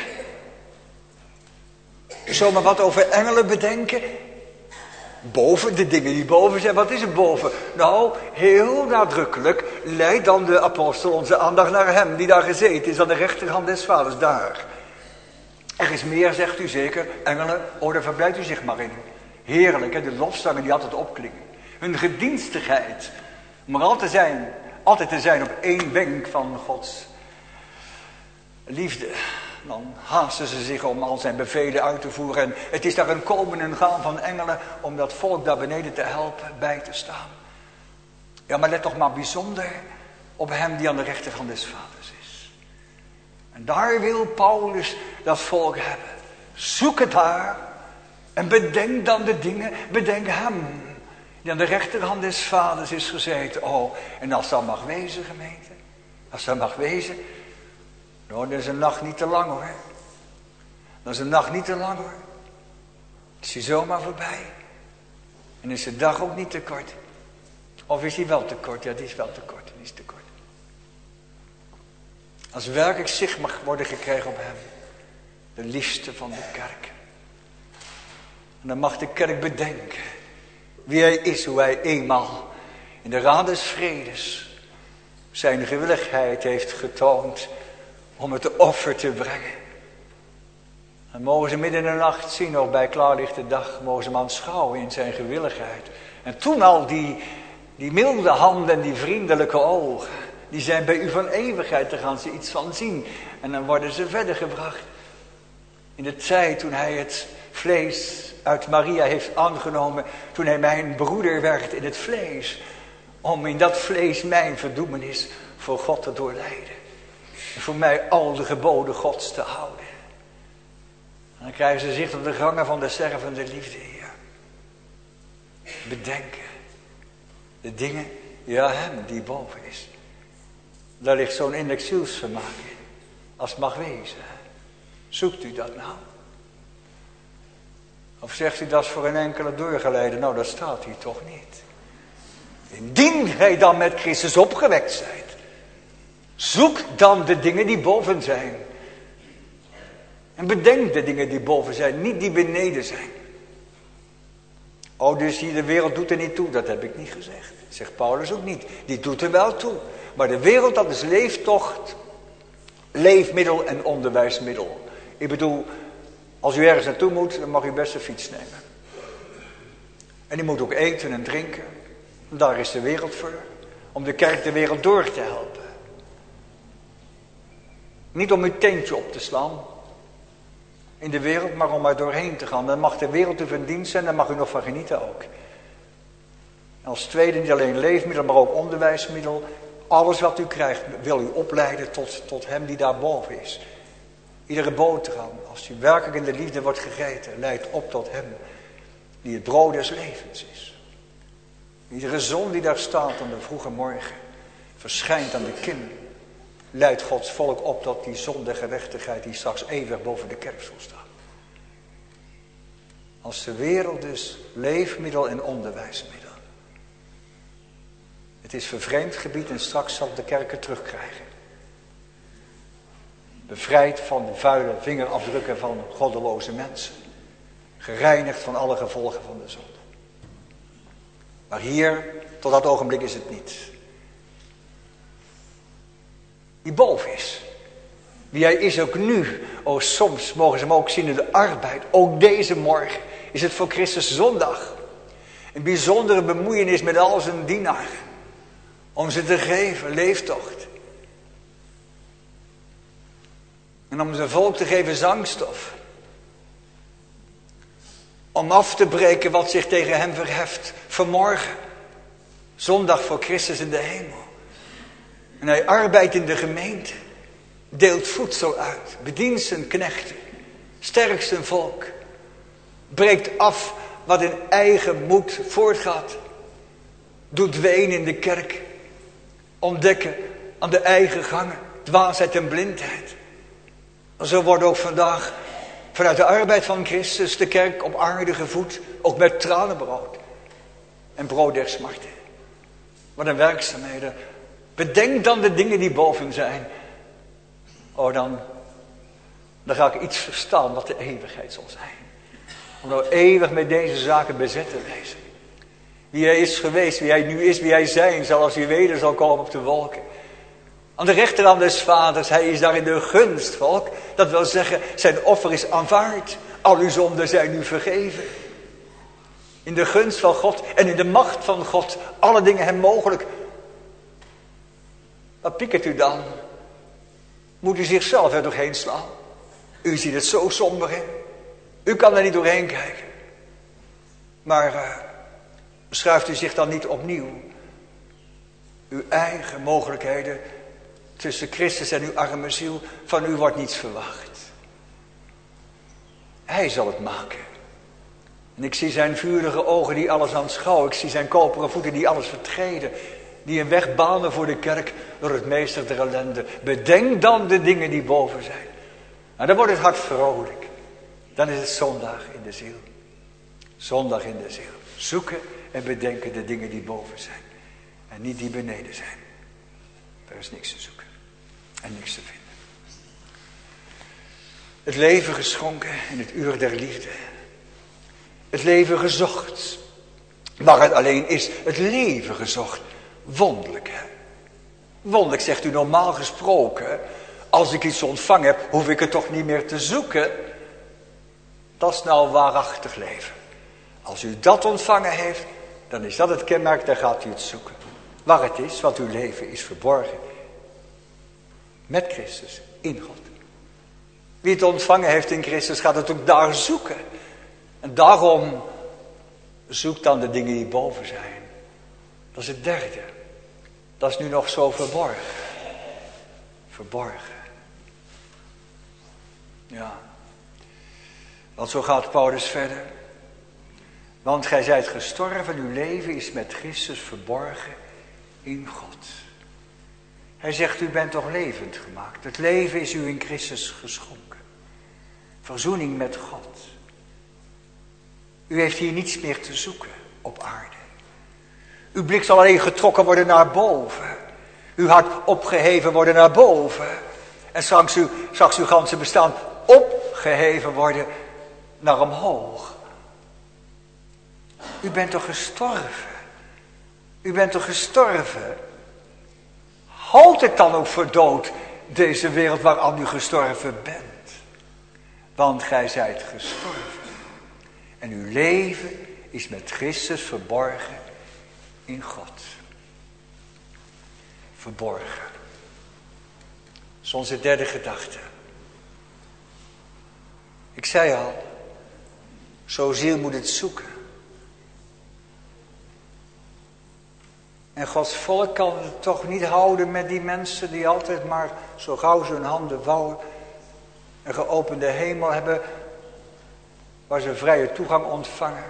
S2: Zomaar wat over engelen bedenken. Boven, de dingen die boven zijn. Wat is er boven? Nou, heel nadrukkelijk leidt dan de apostel onze aandacht naar hem. Die daar gezeten is aan de rechterhand des vaders. Daar. Er is meer, zegt u zeker. Engelen, oh daar verblijft u zich maar in. Heerlijk, hè? De lofzangen die altijd opklingen. Hun gedienstigheid. Om er altijd te zijn, altijd te zijn op één wenk van Gods liefde. Dan haasten ze zich om al zijn bevelen uit te voeren. En het is daar een komen en gaan van engelen om dat volk daar beneden te helpen bij te staan. Ja, maar let toch maar bijzonder op hem die aan de rechterhand des vaders is. En daar wil Paulus dat volk hebben. Zoek het daar en bedenk dan de dingen, bedenk hem die aan de rechterhand des vaders is gezeten. Oh, en als dat mag wezen, gemeente, als dat mag wezen, nou, dat is een nacht niet te lang hoor. Dat is een nacht niet te lang hoor. Is hij zomaar voorbij. En is de dag ook niet te kort. Of is hij wel te kort? Ja, die is wel te kort. Die is te kort. Als werkelijk zicht mag worden gekregen op hem. De liefste van de kerk. En dan mag de kerk bedenken. Wie hij is, hoe hij eenmaal in de raad des vredes zijn gewilligheid heeft getoond om het offer te brengen. En mogen ze midden in de nacht zien, of bij klaarlichte dag, mogen ze hem aanschouwen in zijn gewilligheid. En toen al die, die milde handen en die vriendelijke ogen, die zijn bij u van eeuwigheid, daar gaan ze iets van zien. En dan worden ze verder gebracht. In de tijd toen hij het vlees uit Maria heeft aangenomen, toen hij mijn broeder werd in het vlees, om in dat vlees mijn verdoemenis voor God te doorlijden. En voor mij al de geboden Gods te houden. En dan krijgen ze zicht op de gangen van de stervende liefde, Heer. Bedenken. De dingen, ja hem die boven is. Daar ligt zo'n innerlijk zielsvermaak in. Als het mag wezen. Zoekt u dat nou? Of zegt u dat is voor een enkele doorgeleide? Nou, dat staat hier toch niet. Indien gij dan met Christus opgewekt zijt. Zoek dan de dingen die boven zijn. En bedenk de dingen die boven zijn, niet die beneden zijn. Oh, dus hier de wereld doet er niet toe, dat heb ik niet gezegd. Zegt Paulus ook niet. Die doet er wel toe. Maar de wereld, dat is leeftocht, leefmiddel en onderwijsmiddel. Ik bedoel, als u ergens naartoe moet, dan mag u best een fiets nemen. En u moet ook eten en drinken. Daar is de wereld voor. Om de kerk de wereld door te helpen. Niet om uw tentje op te slaan in de wereld, maar om er doorheen te gaan. Dan mag de wereld u van dienst zijn, dan mag u nog van genieten ook. En als tweede niet alleen leefmiddel, maar ook onderwijsmiddel. Alles wat u krijgt wil u opleiden tot, tot hem die daarboven is. Iedere boterham, als u werkelijk in de liefde wordt gegeten, leidt op tot hem die het brood des levens is. Iedere zon die daar staat aan de vroege morgen, verschijnt aan de kim, leidt Gods volk op tot die zon der gerechtigheid die straks eeuwig boven de kerk zal staan. Als de wereld dus leefmiddel en onderwijsmiddel. Het is vervreemd gebied en straks zal de kerk het terugkrijgen. Bevrijd van de vuile vingerafdrukken van goddeloze mensen. Gereinigd van alle gevolgen van de zonde. Maar hier, tot dat ogenblik is het niet. Die boven is. Wie hij is ook nu. Oh, soms mogen ze hem ook zien in de arbeid. Ook deze morgen is het voor Christus zondag. Een bijzondere bemoeienis met al zijn dienaren. Om ze te geven, leeftocht. En om zijn volk te geven zangstof. Om af te breken wat zich tegen hem verheft. Vanmorgen, zondag voor Christus in de hemel. En hij arbeidt in de gemeente. Deelt voedsel uit. Bedient zijn knechten. Sterkt zijn volk. Breekt af wat in eigen moed voortgaat. Doet ween in de kerk. Ontdekken aan de eigen gangen. Dwaasheid en blindheid. En zo wordt ook vandaag vanuit de arbeid van Christus de kerk op aarde gevoed. Ook met tranenbrood. En brood der smarten. Wat een werkzaamheden. Bedenk dan de dingen die boven zijn. Oh, dan, dan ga ik iets verstaan wat de eeuwigheid zal zijn. Om nou eeuwig met deze zaken bezet te wezen. Wie hij is geweest, wie hij nu is, wie hij zijn zal als hij weder zal komen op de wolken. Aan de rechterhand des vaders, hij is daar in de gunst, volk. Dat wil zeggen, zijn offer is aanvaard. Al uw zonden zijn nu vergeven. In de gunst van God en in de macht van God. Alle dingen hem mogelijk. Wat piekert u dan? Moet u zichzelf er doorheen slaan? U ziet het zo somber in. U kan er niet doorheen kijken. Maar uh, schuift u zich dan niet opnieuw uw eigen mogelijkheden tussen Christus en uw arme ziel? Van u wordt niets verwacht. Hij zal het maken. En ik zie zijn vurige ogen die alles aanschouwen. Ik zie zijn koperen voeten die alles vertreden. Die een weg banen voor de kerk door het meester der ellende. Bedenk dan de dingen die boven zijn. En dan wordt het hart vrolijk. Dan is het zondag in de ziel. Zondag in de ziel. Zoeken en bedenken de dingen die boven zijn. En niet die beneden zijn. Er is niks te zoeken. En niks te vinden. Het leven geschonken in het uur der liefde. Het leven gezocht. Maar het alleen is het leven gezocht. Wonderlijk, hè? Wonderlijk, zegt u, normaal gesproken. Als ik iets ontvangen heb, hoef ik het toch niet meer te zoeken. Dat is nou waarachtig leven. Als u dat ontvangen heeft, dan is dat het kenmerk, dan gaat u het zoeken. Waar het is, want uw leven is verborgen. Met Christus, in God. Wie het ontvangen heeft in Christus, gaat het ook daar zoeken. En daarom zoek dan de dingen die boven zijn. Dat is het derde. Dat is nu nog zo verborgen. Verborgen. Ja. Want zo gaat Paulus verder. Want gij zijt gestorven, uw leven is met Christus verborgen in God. Hij zegt, u bent toch levend gemaakt. Het leven is u in Christus geschonken. Verzoening met God. U heeft hier niets meer te zoeken op aarde. Uw blik zal alleen getrokken worden naar boven. Uw hart opgeheven worden naar boven. En straks uw, straks uw ganse bestaan opgeheven worden naar omhoog. U bent toch gestorven? U bent toch gestorven? Houd het dan ook voor dood, deze wereld waaraan u gestorven bent. Want gij zijt gestorven. En uw leven is met Christus verborgen in God. Verborgen. Dat is onze derde gedachte. Ik zei al, zo ziel moet het zoeken. En Gods volk kan het toch niet houden met die mensen die altijd maar zo gauw ze hun handen vouwen. Een geopende hemel hebben waar ze vrije toegang ontvangen.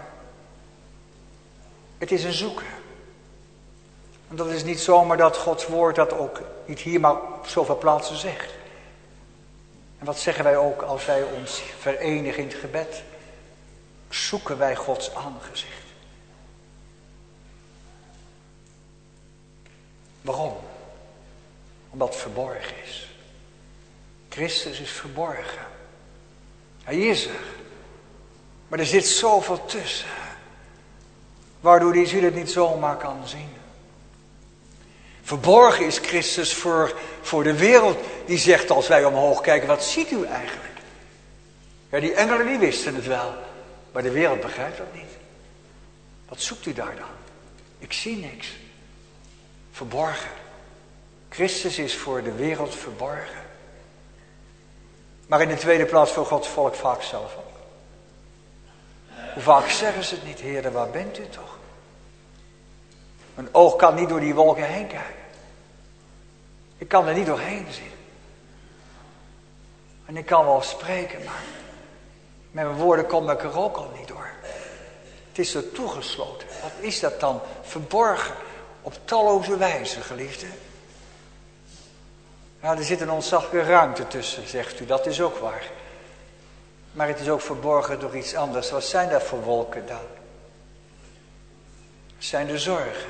S2: Het is een zoeken. En dat is niet zomaar dat Gods woord dat ook niet hier maar op zoveel plaatsen zegt. En wat zeggen wij ook als wij ons verenigen in het gebed? Zoeken wij Gods aangezicht. Waarom? Omdat het verborgen is. Christus is verborgen. Hij is er. Maar er zit zoveel tussen. Waardoor die ziel het niet zomaar kan zien. Verborgen is Christus voor, voor de wereld. Die zegt als wij omhoog kijken, wat ziet u eigenlijk? Ja, die engelen die wisten het wel. Maar de wereld begrijpt dat niet. Wat zoekt u daar dan? Ik zie niks. Verborgen. Christus is voor de wereld verborgen. Maar in de tweede plaats voor Gods volk vaak zelf ook. Hoe vaak zeggen ze het niet, Heere, waar bent u toch? Mijn oog kan niet door die wolken heen kijken. Ik kan er niet doorheen zien. En ik kan wel spreken, maar met mijn woorden kom ik er ook al niet door. Het is er toegesloten. Wat is dat dan? Verborgen op talloze wijzen, geliefde. Ja, er zit een ontzaglijke ruimte tussen, zegt u. Dat is ook waar. Maar het is ook verborgen door iets anders. Wat zijn dat voor wolken dan? Het zijn de zorgen.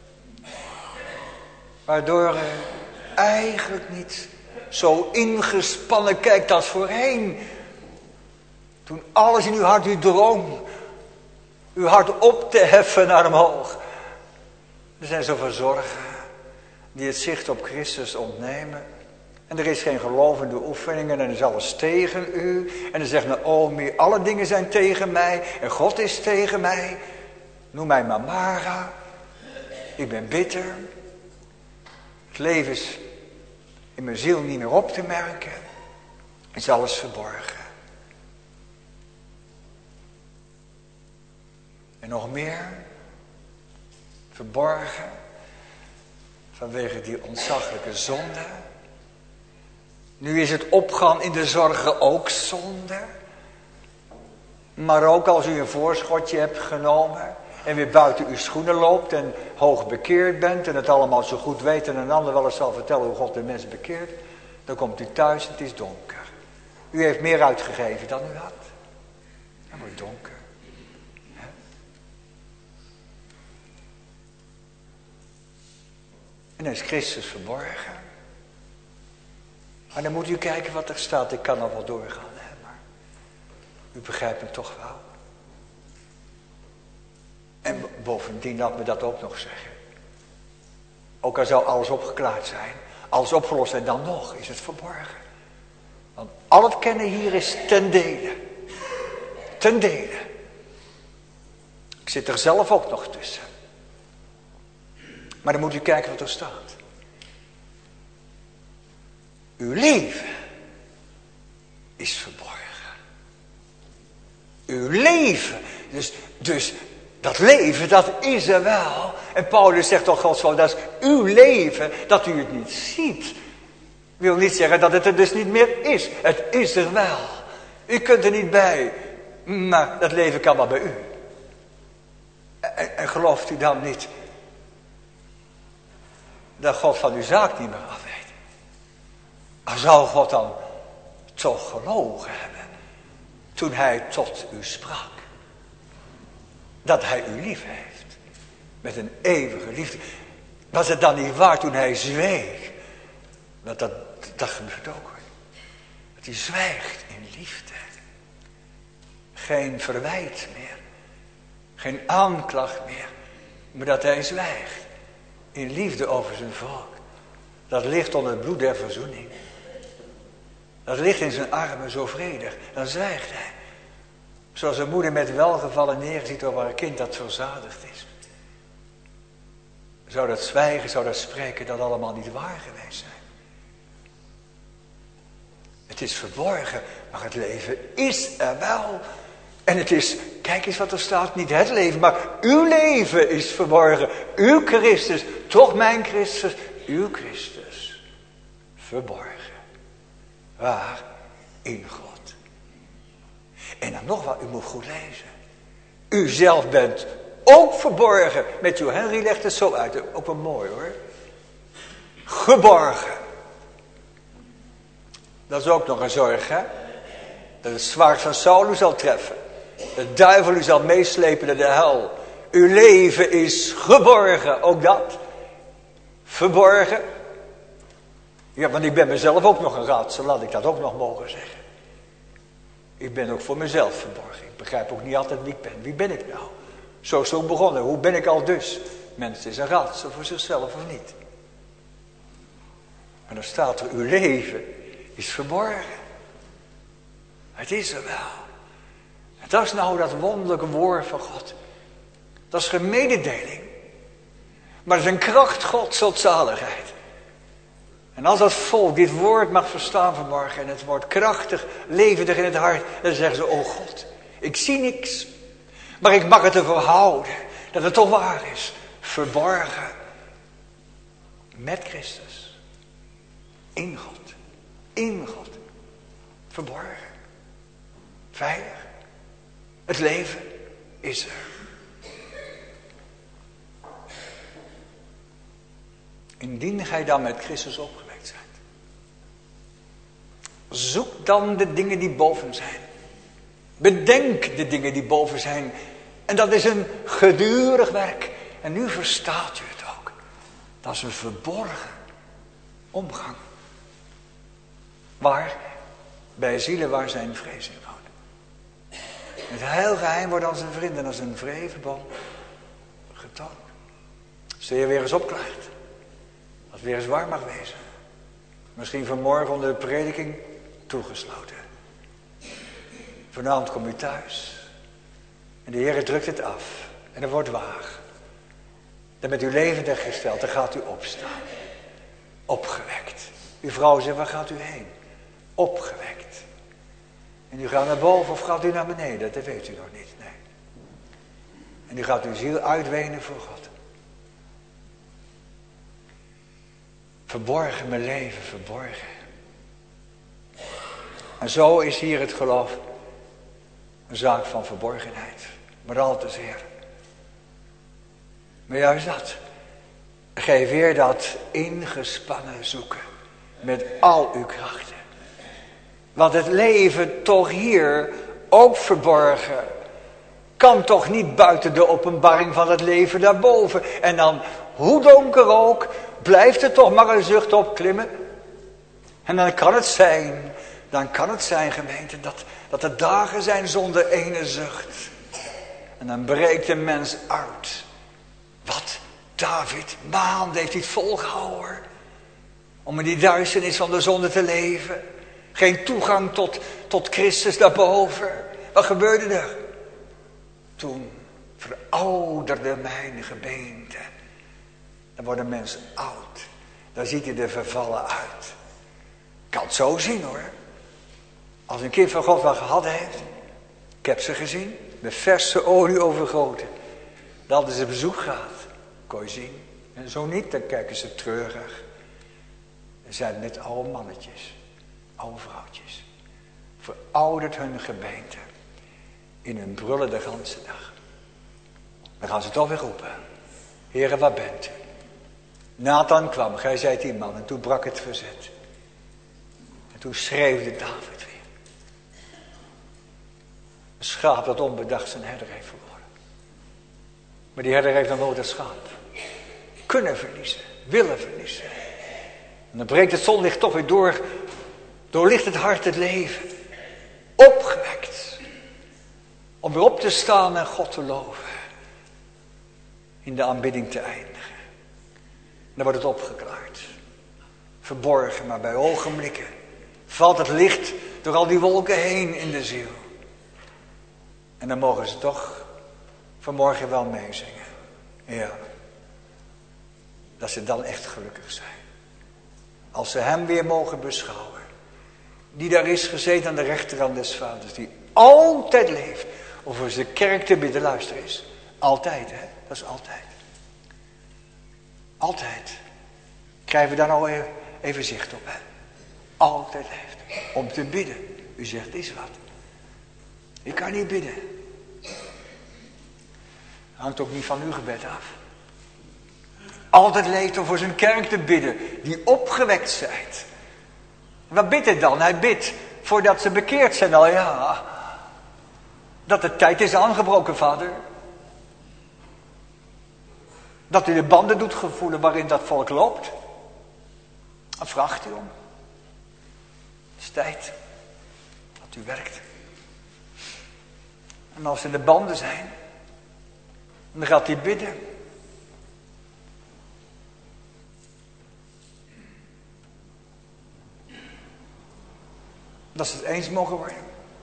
S2: Waardoor u eigenlijk niet zo ingespannen kijkt als voorheen. Toen alles in uw hart u droom. Uw hart op te heffen naar omhoog. Er zijn zoveel zorgen die het zicht op Christus ontnemen. En er is geen geloof in de oefeningen en er is alles tegen u. En dan zegt Naomi, alle dingen zijn tegen mij en God is tegen mij. Noem mij maar Mara. Ik ben bitter. Het leven is in mijn ziel niet meer op te merken. Is alles verborgen. En nog meer. Verborgen. Vanwege die ontzaglijke zonde. Nu is het opgaan in de zorgen ook zonde. Maar ook als u een voorschotje hebt genomen. En weer buiten uw schoenen loopt en hoog bekeerd bent. En het allemaal zo goed weet en een ander wel eens zal vertellen hoe God de mens bekeert. Dan komt u thuis en het is donker. U heeft meer uitgegeven dan u had. Dan wordt het donker. Ja. En dan is Christus verborgen. Maar dan moet u kijken wat er staat. Ik kan nog wel doorgaan. Hè? Maar u begrijpt me toch wel. En bovendien laat me dat ook nog zeggen. Ook al zou alles opgeklaard zijn. Alles opgelost zijn, dan nog is het verborgen. Want al het kennen hier is ten dele. Ten dele. Ik zit er zelf ook nog tussen. Maar dan moet u kijken wat er staat. Uw leven is verborgen. Uw leven. Dus, dus dat leven, dat is er wel. En Paulus zegt toch God zo, dat is uw leven, dat u het niet ziet. Wil niet zeggen dat het er dus niet meer is. Het is er wel. U kunt er niet bij. Maar dat leven kan wel bij u. En, en gelooft u dan niet dat God van uw zaak niet meer af weet? Zou God dan toch gelogen hebben toen hij tot u sprak? Dat hij u lief heeft. Met een eeuwige liefde. Was het dan niet waar toen hij zweeg? Dat, dat, dat gebeurt ook hoor. Dat hij zwijgt in liefde. Geen verwijt meer. Geen aanklacht meer. Maar dat hij zwijgt. In liefde over zijn volk. Dat ligt onder het bloed der verzoening. Dat ligt in zijn armen zo vredig. Dan zwijgt hij. Zoals een moeder met welgevallen neerziet over haar kind dat verzadigd is. Zou dat zwijgen, zou dat spreken, dat allemaal niet waar geweest zijn. Het is verborgen, maar het leven is er wel. En het is, kijk eens wat er staat, niet het leven, maar uw leven is verborgen. Uw Christus, toch mijn Christus, uw Christus. Verborgen. Waar? In God. En dan nog wat, u moet goed lezen. U zelf bent ook verborgen. Met Joe Henry legt het zo uit. Ook wel mooi hoor. Geborgen. Dat is ook nog een zorg hè. Dat het zwaard van Saul u zal treffen. De duivel u zal meeslepen naar de hel. Uw leven is geborgen. Ook dat. Verborgen. Ja, want ik ben mezelf ook nog een raadsel. Laat ik dat ook nog mogen zeggen. Ik ben ook voor mezelf verborgen. Ik begrijp ook niet altijd wie ik ben. Wie ben ik nou? Zo is het ook begonnen. Hoe ben ik al dus? Mensen is een raadsel voor zichzelf of niet. Maar dan staat er, uw leven is verborgen. Het is er wel. En dat is nou dat wonderlijke woord van God. Dat is geen mededeling. Maar het is een kracht Gods tot zaligheid. En als dat volk dit woord mag verstaan vanmorgen en het wordt krachtig, levendig in het hart, dan zeggen ze, oh God, ik zie niks. Maar ik mag het ervoor houden dat het toch waar is. Verborgen met Christus. In God. In God. Verborgen. Veilig. Het leven is er. Indien gij dan met Christus opgewekt zijt. Zoek dan de dingen die boven zijn. Bedenk de dingen die boven zijn. En dat is een gedurig werk. En nu verstaat u het ook. Dat is een verborgen omgang. Waar? Bij zielen waar zijn vrees in woont. Het heilgeheim wordt als een vriend en als een vrevenboom getoond. Als je weer eens opklaart. Als het weer eens warm mag wezen. Misschien vanmorgen onder de prediking toegesloten. Vanavond kom je thuis. En de Heer drukt het af. En er wordt waag. Dan bent u levendig gesteld. Dan gaat u opstaan. Opgewekt. Uw vrouw zegt, waar gaat u heen? Opgewekt. En u gaat naar boven of gaat u naar beneden? Dat weet u nog niet. Nee. En u gaat uw ziel uitwenen voor God. Verborgen mijn leven, verborgen. En zo is hier het geloof een zaak van verborgenheid. Maar al te zeer. Maar juist dat. Geef weer dat ingespannen zoeken. Met al uw krachten. Want het leven toch hier ook verborgen. Kan toch niet buiten de openbaring van het leven daarboven. En dan, hoe donker ook, blijft er toch maar een zucht opklimmen. En dan kan het zijn, dan kan het zijn gemeente, dat, dat er dagen zijn zonder ene zucht. En dan breekt een mens uit. Wat? David, maanden heeft hij het volgehouden. Om in die duisternis van de zonde te leven. Geen toegang tot, tot Christus daarboven. Wat gebeurde er? Toen verouderde mijn gebeente. Dan wordt een mens oud. Dan ziet hij er vervallen uit. Ik kan het zo zien hoor. Als een kind van God wat gehad heeft. Ik heb ze gezien. Met verse olie overgoten. Dat hadden ze bezoek gehad. Kon je zien. En zo niet, dan kijken ze treurig. Er zijn net oude mannetjes. Oude vrouwtjes. Verouderd hun gebeente. In hun brullen de ganse dag. Dan gaan ze toch weer roepen. Heren, waar bent u? Nathan kwam, gij zijt die man. En toen brak het verzet. En toen schreeuwde David weer. Een schaap dat onbedacht zijn herder heeft verloren. Maar die herder heeft dan nooit het schaap kunnen verliezen. Willen verliezen. En dan breekt het zonlicht toch weer door. Doorlicht het hart het leven. Opgewekt. Om weer op te staan en God te loven. In de aanbidding te eindigen. Dan wordt het opgeklaard. Verborgen, maar bij ogenblikken valt het licht door al die wolken heen in de ziel. En dan mogen ze toch vanmorgen wel meezingen. Ja. Dat ze dan echt gelukkig zijn. Als ze hem weer mogen beschouwen. Die daar is gezeten aan de rechterhand des vaders. Die altijd leeft. Om voor zijn kerk te bidden. Luister eens. Altijd hè. Dat is altijd. Altijd. Krijgen we daar nou even, even zicht op hè. Altijd leeft. Om te bidden. U zegt is wat. Ik kan niet bidden. Hangt ook niet van uw gebed af. Altijd leeft om voor zijn kerk te bidden. Die opgewekt zijt. Wat bidt hij dan? Hij bidt voordat ze bekeerd zijn al. Ja. Dat de tijd is aangebroken, vader. Dat u de banden doet gevoelen waarin dat volk loopt. Dan vraagt u om. Het is tijd. Dat u werkt. En als er de banden zijn. Dan gaat hij bidden. Dat ze het eens mogen worden.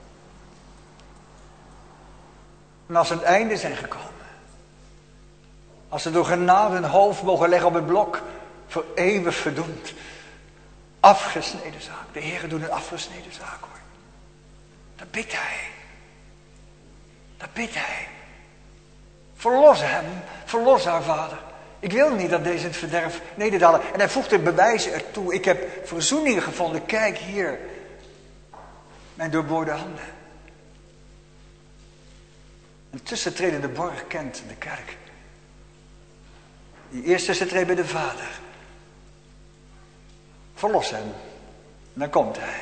S2: En als ze aan het einde zijn gekomen. Als ze door genade hun hoofd mogen leggen op het blok. Voor eeuwig verdoemd. Afgesneden zaak. De Heere doet een afgesneden zaak hoor. Dat bidt hij. Dat bidt hij. Verlos hem, verlos haar vader. Ik wil niet dat deze het verderf nederdalen. En hij voegde bewijzen ertoe. Ik heb verzoening gevonden. Kijk hier. Mijn doorboorde handen. Een tussentredende borg kent de kerk. Die eerste tussentrede bij de vader. Verlos hem. En dan komt hij.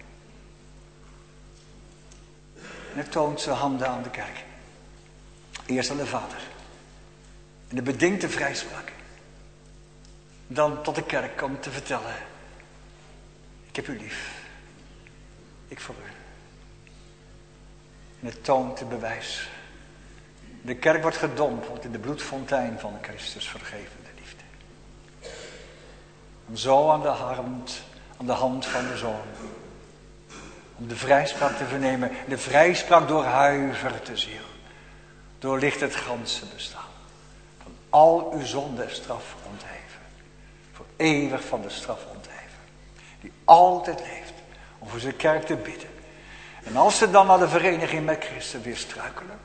S2: En hij toont zijn handen aan de kerk. Eerst aan de vader. En de bedingte vrijspraak. Dan tot de kerk komt te vertellen. Ik heb u lief. Ik voor u. En het toont het bewijs. De kerk wordt gedompeld in de bloedfontein van Christus vergevende liefde. Om zo aan de hand, aan de hand van de Zoon. Om de vrijspraak te vernemen. De vrijspraak door huivert de ziel. Doorlicht het ganse bestaan. Van al uw zonde en straf ontheven. Voor eeuwig van de straf ontheven. Die altijd leeft. Om voor zijn kerk te bidden. En als ze dan naar de vereniging met Christus weer struikelen.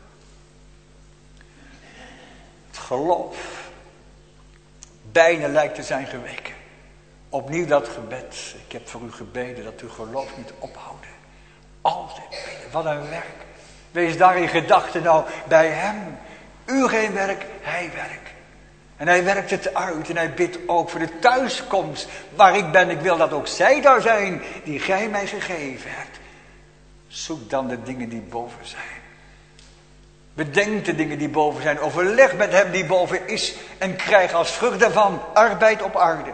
S2: Het geloof. Bijna lijkt te zijn geweken. Opnieuw dat gebed. Ik heb voor u gebeden dat uw geloof niet ophouden. Altijd bidden. Wat een werk. Wees daar in gedachten nou bij hem. U geen werk, hij werkt. En hij werkt het uit. En hij bidt ook voor de thuiskomst. Waar ik ben, ik wil dat ook zij daar zijn. Die gij mij gegeven hebt. Zoek dan de dingen die boven zijn. Bedenk de dingen die boven zijn. Overleg met hem die boven is. En krijg als vrucht daarvan arbeid op aarde.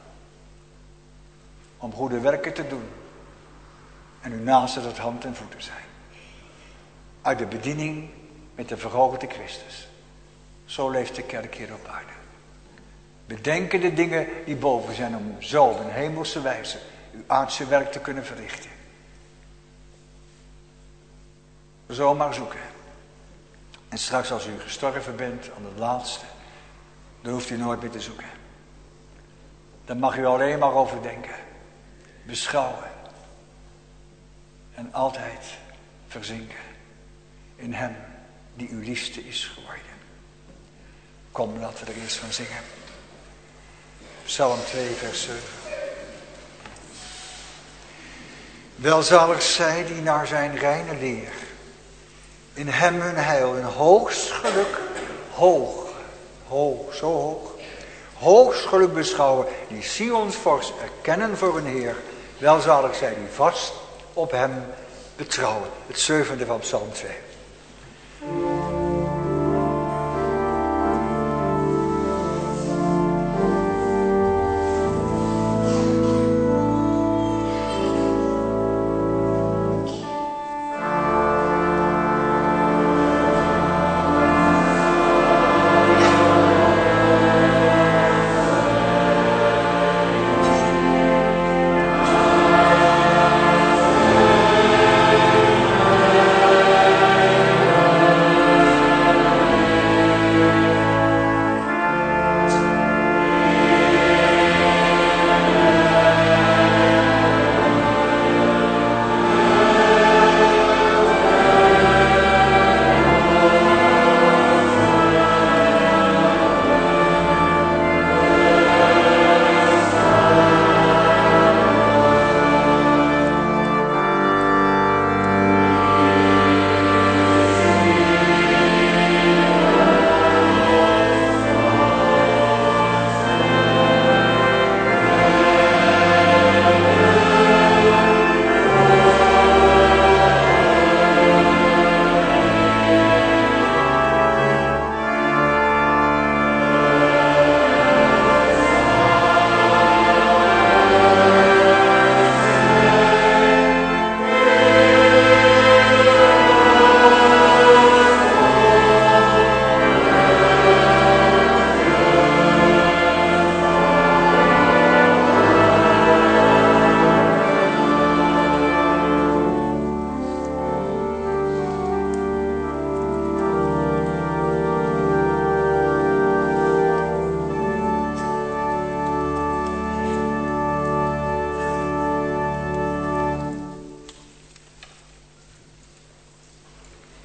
S2: Om goede werken te doen. En uw naasten tot hand en voeten zijn. Uit de bediening met de verhoogde Christus. Zo leeft de kerk hier op aarde. Bedenken de dingen die boven zijn om zo op een hemelse wijze uw aardse werk te kunnen verrichten. Zo maar zoeken. En straks als u gestorven bent aan het laatste, dan hoeft u nooit meer te zoeken. Dan mag u alleen maar overdenken, beschouwen en altijd verzinken in hem die uw liefste is geworden. Kom, laten we er eerst van zingen. Psalm twee, vers zeven. Welzalig zij die naar zijn reine leer in hem hun heil, hun hoogst geluk, hoog, hoog, zo hoog, hoogst geluk beschouwen, die Sions vorst erkennen voor hun Heer. Welzalig zij die vast op hem betrouwen. Het zevende van Psalm twee.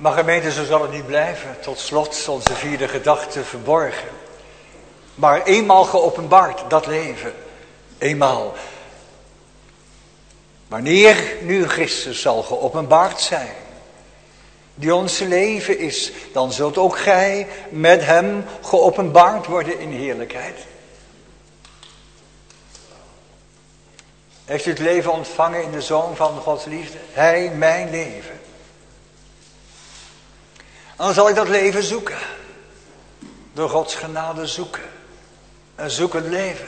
S2: Maar gemeente, zo zal het niet blijven. Tot slot onze vierde gedachte verborgen. Maar eenmaal geopenbaard, dat leven. Eenmaal. Wanneer nu Christus zal geopenbaard zijn, die ons leven is, dan zult ook gij met hem geopenbaard worden in heerlijkheid. Heeft u het leven ontvangen in de Zoon van Gods liefde? Hij, mijn leven. En dan zal ik dat leven zoeken. Door Gods genade zoeken. En zoek het leven.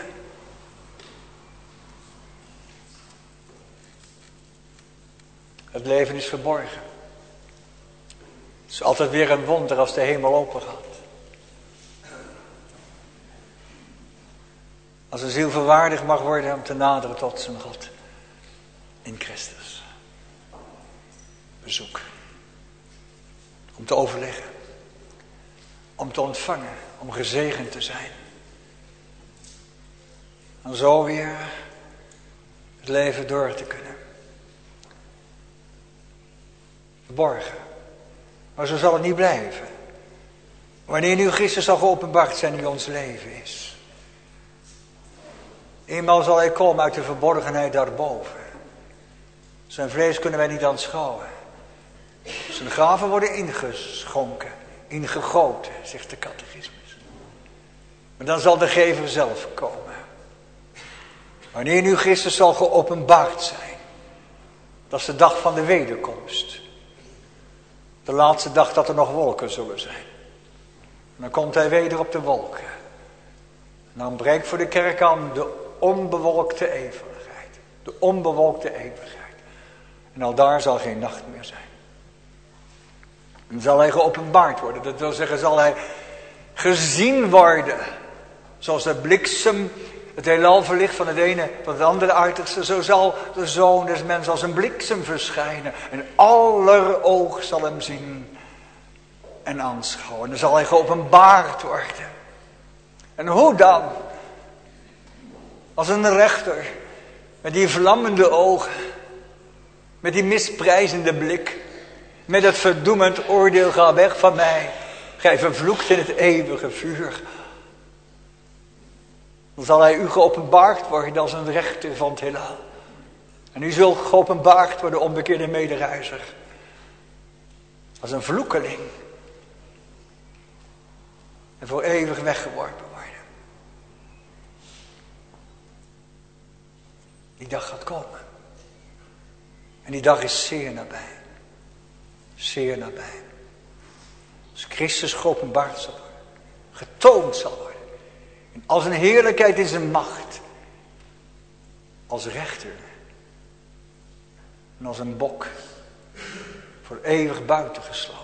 S2: Het leven is verborgen. Het is altijd weer een wonder als de hemel open gaat. Als een ziel verwaardigd mag worden om te naderen tot zijn God. In Christus. Bezoek. Om te overleggen. Om te ontvangen. Om gezegend te zijn. En zo weer het leven door te kunnen. Verborgen. Maar zo zal het niet blijven. Wanneer nu Christus zal geopenbaard zijn wie ons leven is. Eenmaal zal hij komen uit de verborgenheid daarboven. Zijn vlees kunnen wij niet aanschouwen. Zijn gaven worden ingeschonken, ingegoten, zegt de catechismus. Maar dan zal de gever zelf komen. Wanneer nu Christus zal geopenbaard zijn. Dat is de dag van de wederkomst. De laatste dag dat er nog wolken zullen zijn. En dan komt hij weder op de wolken. En dan breekt voor de kerk aan de onbewolkte eeuwigheid. De onbewolkte eeuwigheid. En al daar zal geen nacht meer zijn. En zal hij geopenbaard worden. Dat wil zeggen, zal hij gezien worden. Zoals de bliksem het heelal verlicht van het ene tot het andere uiterste. Zo zal de Zoon des Mensen als een bliksem verschijnen. En aller oog zal hem zien en aanschouwen. En dan zal hij geopenbaard worden. En hoe dan? Als een rechter. Met die vlammende ogen. Met die misprijzende blik. Met het verdoemend oordeel, ga weg van mij. Gij vervloekt in het eeuwige vuur. Dan zal hij u geopenbaard worden als een rechter van het heelal. En u zult geopenbaard worden, onbekeerde medereiziger. Als een vloekeling. En voor eeuwig weggeworpen worden. Die dag gaat komen. En die dag is zeer nabij. Zeer nabij. Als Christus geopenbaard zal worden. Getoond zal worden. En als een heerlijkheid in zijn macht. Als rechter. En als een bok. Voor eeuwig buitengesloten.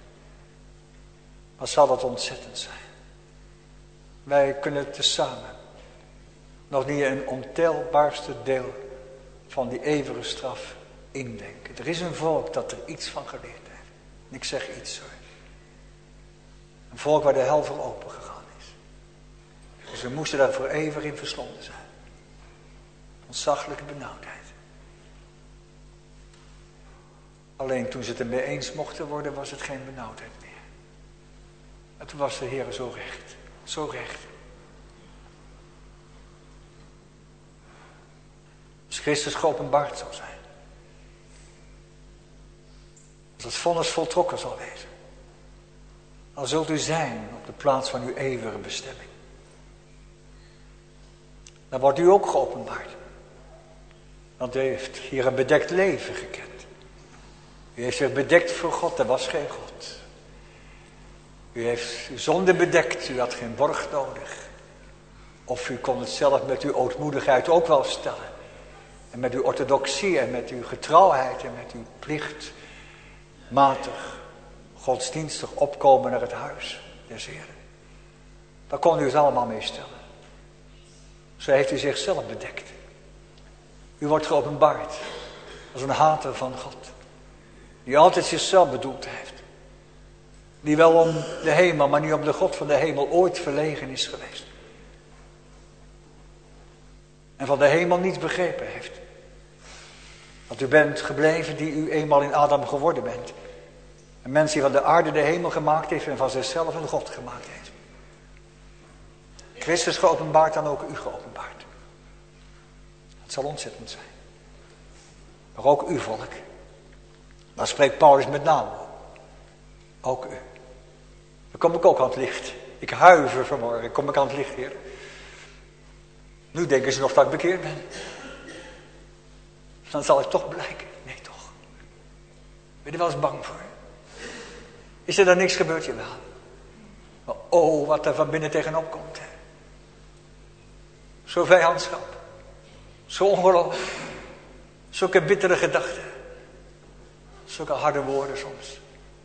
S2: Wat zal dat ontzettend zijn. Wij kunnen tezamen. Nog niet een ontelbaarste deel van die eeuwige straf indenken. Er is een volk dat er iets van geleerd heeft. En ik zeg iets hoor. Een volk waar de hel voor open gegaan is. Dus we moesten daar voor eeuwig in verslonden zijn. Ontzaglijke benauwdheid. Alleen toen ze het ermee eens mochten worden, was het geen benauwdheid meer. En toen was de Heer zo recht. Zo recht. Als Christus geopenbaard zal zijn. Als het vonnis voltrokken zal wezen. Dan zult u zijn op de plaats van uw eeuwige bestemming. Dan wordt u ook geopenbaard. Want u heeft hier een bedekt leven gekend. U heeft zich bedekt voor God, er was geen God. U heeft uw zonde bedekt, u had geen borg nodig. Of u kon het zelf met uw ootmoedigheid ook wel stellen. En met uw orthodoxie en met uw getrouwheid en met uw plichtmatig, godsdienstig opkomen naar het huis des Heeren. Daar kon u het allemaal mee stellen. Zo heeft u zichzelf bedekt. U wordt geopenbaard als een hater van God. Die altijd zichzelf bedoeld heeft. Die wel om de hemel, maar niet om de God van de hemel ooit verlegen is geweest. En van de hemel niets begrepen heeft. Want u bent gebleven die u eenmaal in Adam geworden bent. Een mens die van de aarde de hemel gemaakt heeft en van zichzelf een God gemaakt heeft. Christus geopenbaard, dan ook u geopenbaard. Het zal ontzettend zijn. Maar ook uw volk. Daar spreekt Paulus met name op. Ook u. Dan kom ik ook aan het licht. Ik huiver vanmorgen. Kom ik aan het licht, Heer. Nu denken ze nog dat ik bekeerd ben. Dan zal ik toch blijken. Nee, toch. Ben je er wel eens bang voor? Is er dan niks gebeurd? Jawel. Maar oh, wat er van binnen tegenop komt. Hè. Zo vijandschap. Zo ongeloof. Zulke bittere gedachten. Zulke harde woorden soms.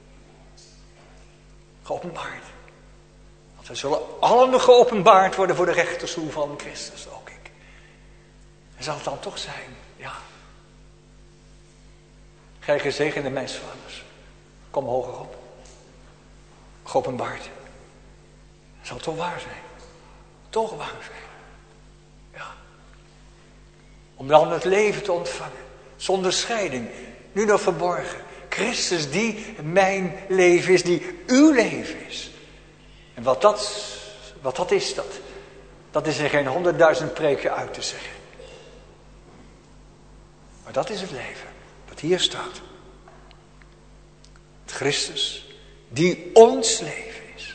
S2: Geopenbaard. Want we zullen allen geopenbaard worden voor de rechterstoel van Christus. Ook ik. En zal het dan toch zijn? Ja. Gij gezegende mensvaders. Kom hoger op. Geopenbaard. Zal het toch waar zijn? Toch waar zijn. Ja. Om dan het leven te ontvangen. Zonder scheiding. Nu nog verborgen. Christus die mijn leven is. Die uw leven is. En wat dat, wat dat is, dat, dat is er geen honderdduizend preken uit te zeggen. Maar dat is het leven. Dat hier staat. Het Christus die ons leven is.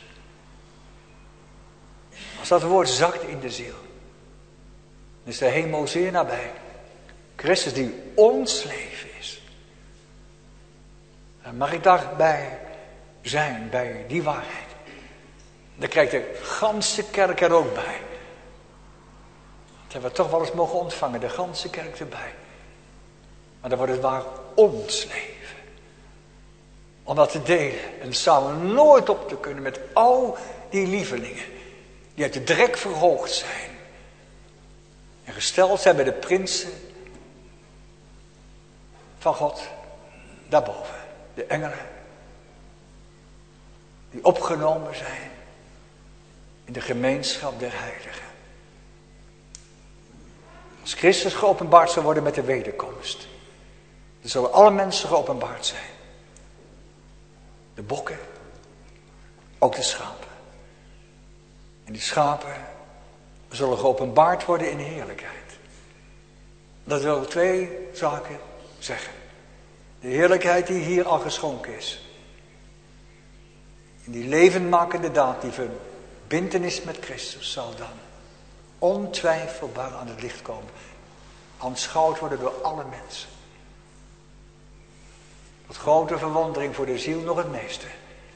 S2: Als dat woord zakt in de ziel. Dan is de hemel zeer nabij. Christus die ons leven is. Dan mag ik daarbij zijn, bij die waarheid. Dan krijgt de ganse kerk er ook bij. Dat hebben we toch wel eens mogen ontvangen, de ganse kerk erbij. Maar dan wordt het waar ons leven. Om dat te delen en samen nooit op te kunnen met al die lievelingen. Die uit de drek verhoogd zijn. En gesteld zijn bij de prinsen van God. Daarboven, de engelen. Die opgenomen zijn in de gemeenschap der heiligen. Als Christus geopenbaard zal worden met de wederkomst. Dan zullen alle mensen geopenbaard zijn. De bokken, ook de schapen. En die schapen zullen geopenbaard worden in heerlijkheid. Dat wil twee zaken zeggen. De heerlijkheid die hier al geschonken is. En die levendmakende daad, die verbintenis met Christus, zal dan ontwijfelbaar aan het licht komen. Aanschouwd worden door alle mensen. Tot grote verwondering voor de ziel nog het meeste.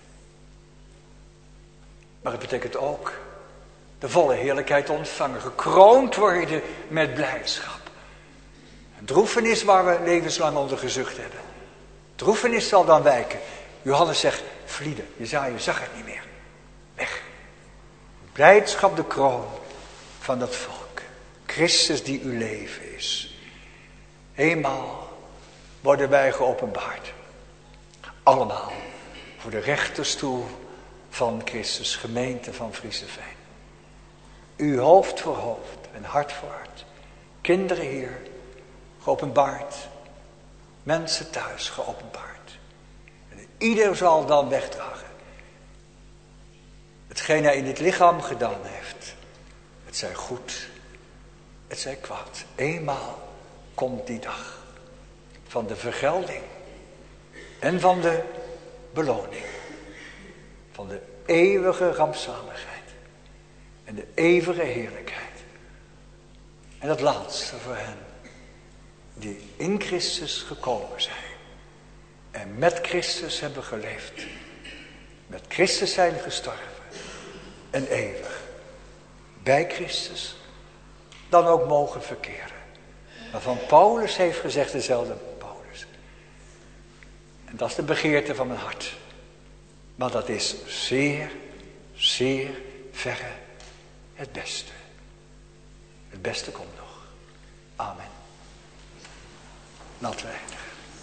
S2: Maar het betekent ook de volle heerlijkheid ontvangen. Gekroond worden met blijdschap. Een droefenis waar we levenslang onder gezucht hebben. Droefenis zal dan wijken. Johannes zegt, vlieden. Jesaja zag het niet meer. Weg. Blijdschap de kroon van dat volk. Christus die uw leven is. Eenmaal worden wij geopenbaard. Allemaal voor de rechterstoel van Christus, gemeente van Frieseveen. Uw hoofd voor hoofd en hart voor hart. Kinderen hier, geopenbaard. Mensen thuis, geopenbaard. En ieder zal dan wegdragen. Hetgeen hij in dit lichaam gedaan heeft. Het zij goed, het zij kwaad. Eenmaal komt die dag van de vergelding. En van de beloning. Van de eeuwige rampzaligheid. En de eeuwige heerlijkheid. En dat laatste voor hen. Die in Christus gekomen zijn. En met Christus hebben geleefd. Met Christus zijn gestorven. En eeuwig. Bij Christus. Dan ook mogen verkeren. Waarvan Paulus heeft gezegd, dezelfde Paulus. En dat is de begeerte van mijn hart. Maar dat is zeer, zeer verre het beste. Het beste komt nog. Amen. Laten we eindigen.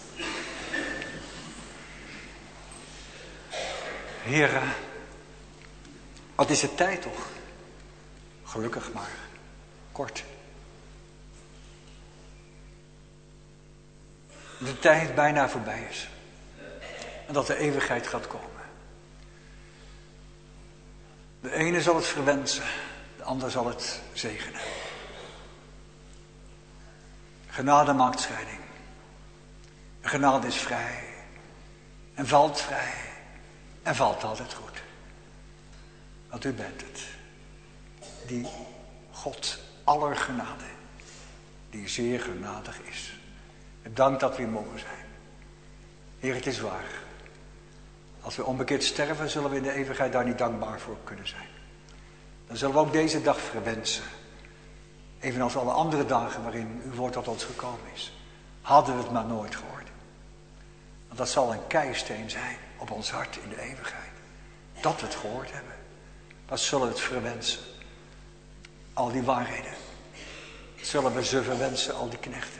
S2: Heren, wat is het tijd toch? Gelukkig maar. Kort. De tijd bijna voorbij is. en dat de eeuwigheid gaat komen. De ene zal het verwensen, de ander zal het zegenen. Genade maakt scheiding. Genade is vrij en valt vrij en valt altijd goed. Want u bent het, die God aller genade, die zeer genadig is. Dank dat we hier mogen zijn. Heer, het is waar. Als we onbekeerd sterven, zullen we in de eeuwigheid daar niet dankbaar voor kunnen zijn. Dan zullen we ook deze dag verwensen. Evenals alle andere dagen waarin uw woord tot ons gekomen is. Hadden we het maar nooit gehoord. Want dat zal een keisteen zijn op ons hart in de eeuwigheid. Dat we het gehoord hebben. Dat zullen we het verwensen. Al die waarheden. Zullen we ze verwensen, al die knechten.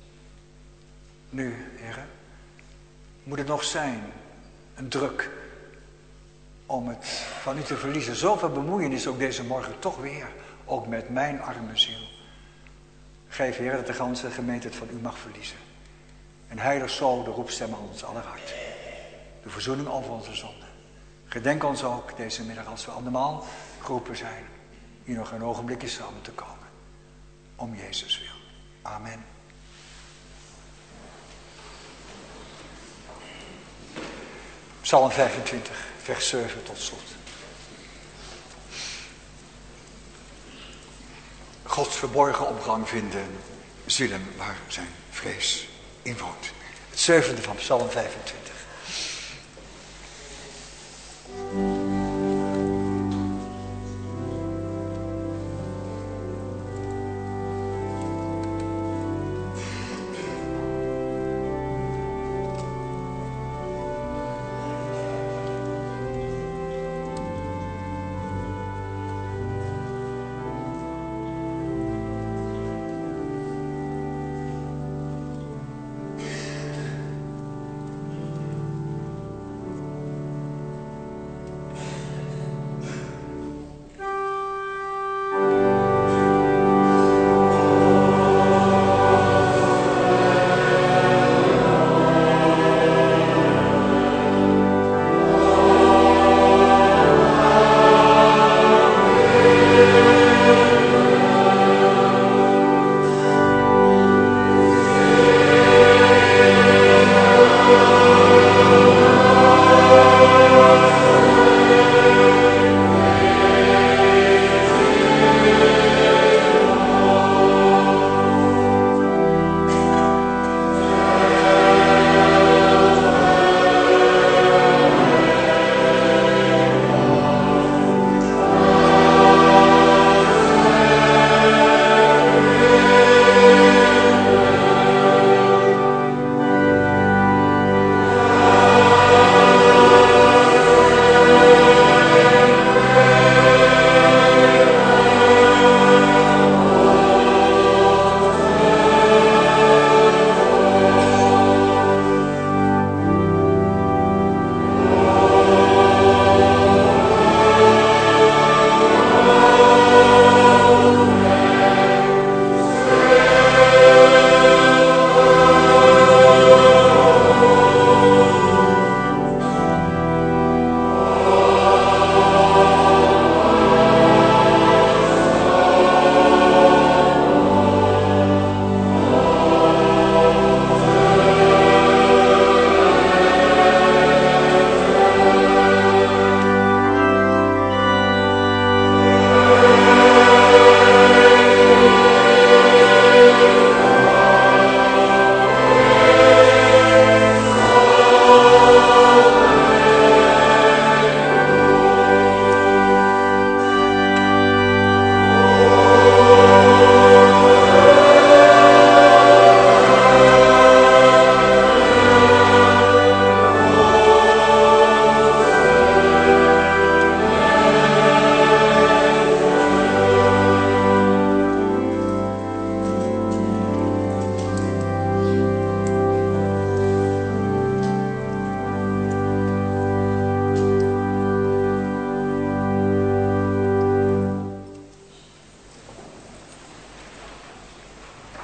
S2: Nu, heren, moet het nog zijn, een druk om het van u te verliezen. Zoveel bemoeienis ook deze morgen, toch weer, ook met mijn arme ziel. Geef, Heer, dat de ganse gemeente het van u mag verliezen. En heilig zo de roepstem aan ons aller hart. De verzoening over onze zonden. Gedenk ons ook deze middag als we allemaal geroepen zijn, hier nog een ogenblikje samen te komen. Om Jezus wil. Amen. Psalm vijfentwintig, vers zeven tot slot. Gods verborgen opgang vinden zielen waar zijn vrees in woont. Het zevende van Psalm vijfentwintig.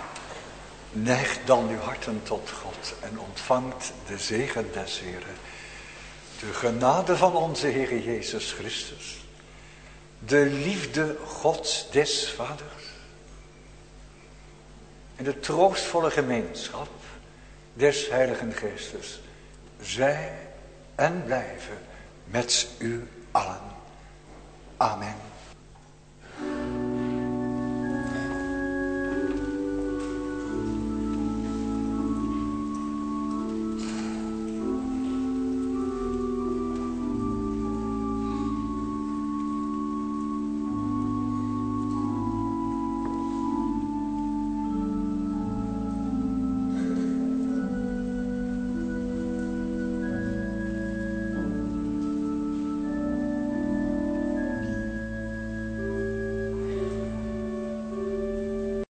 S2: Neigt dan uw harten tot God en ontvangt de zegen des Heren. De genade van onze Heer Jezus Christus, de liefde Gods des Vaders en de troostvolle gemeenschap des Heiligen Geestes, zij en blijven met u allen. Amen.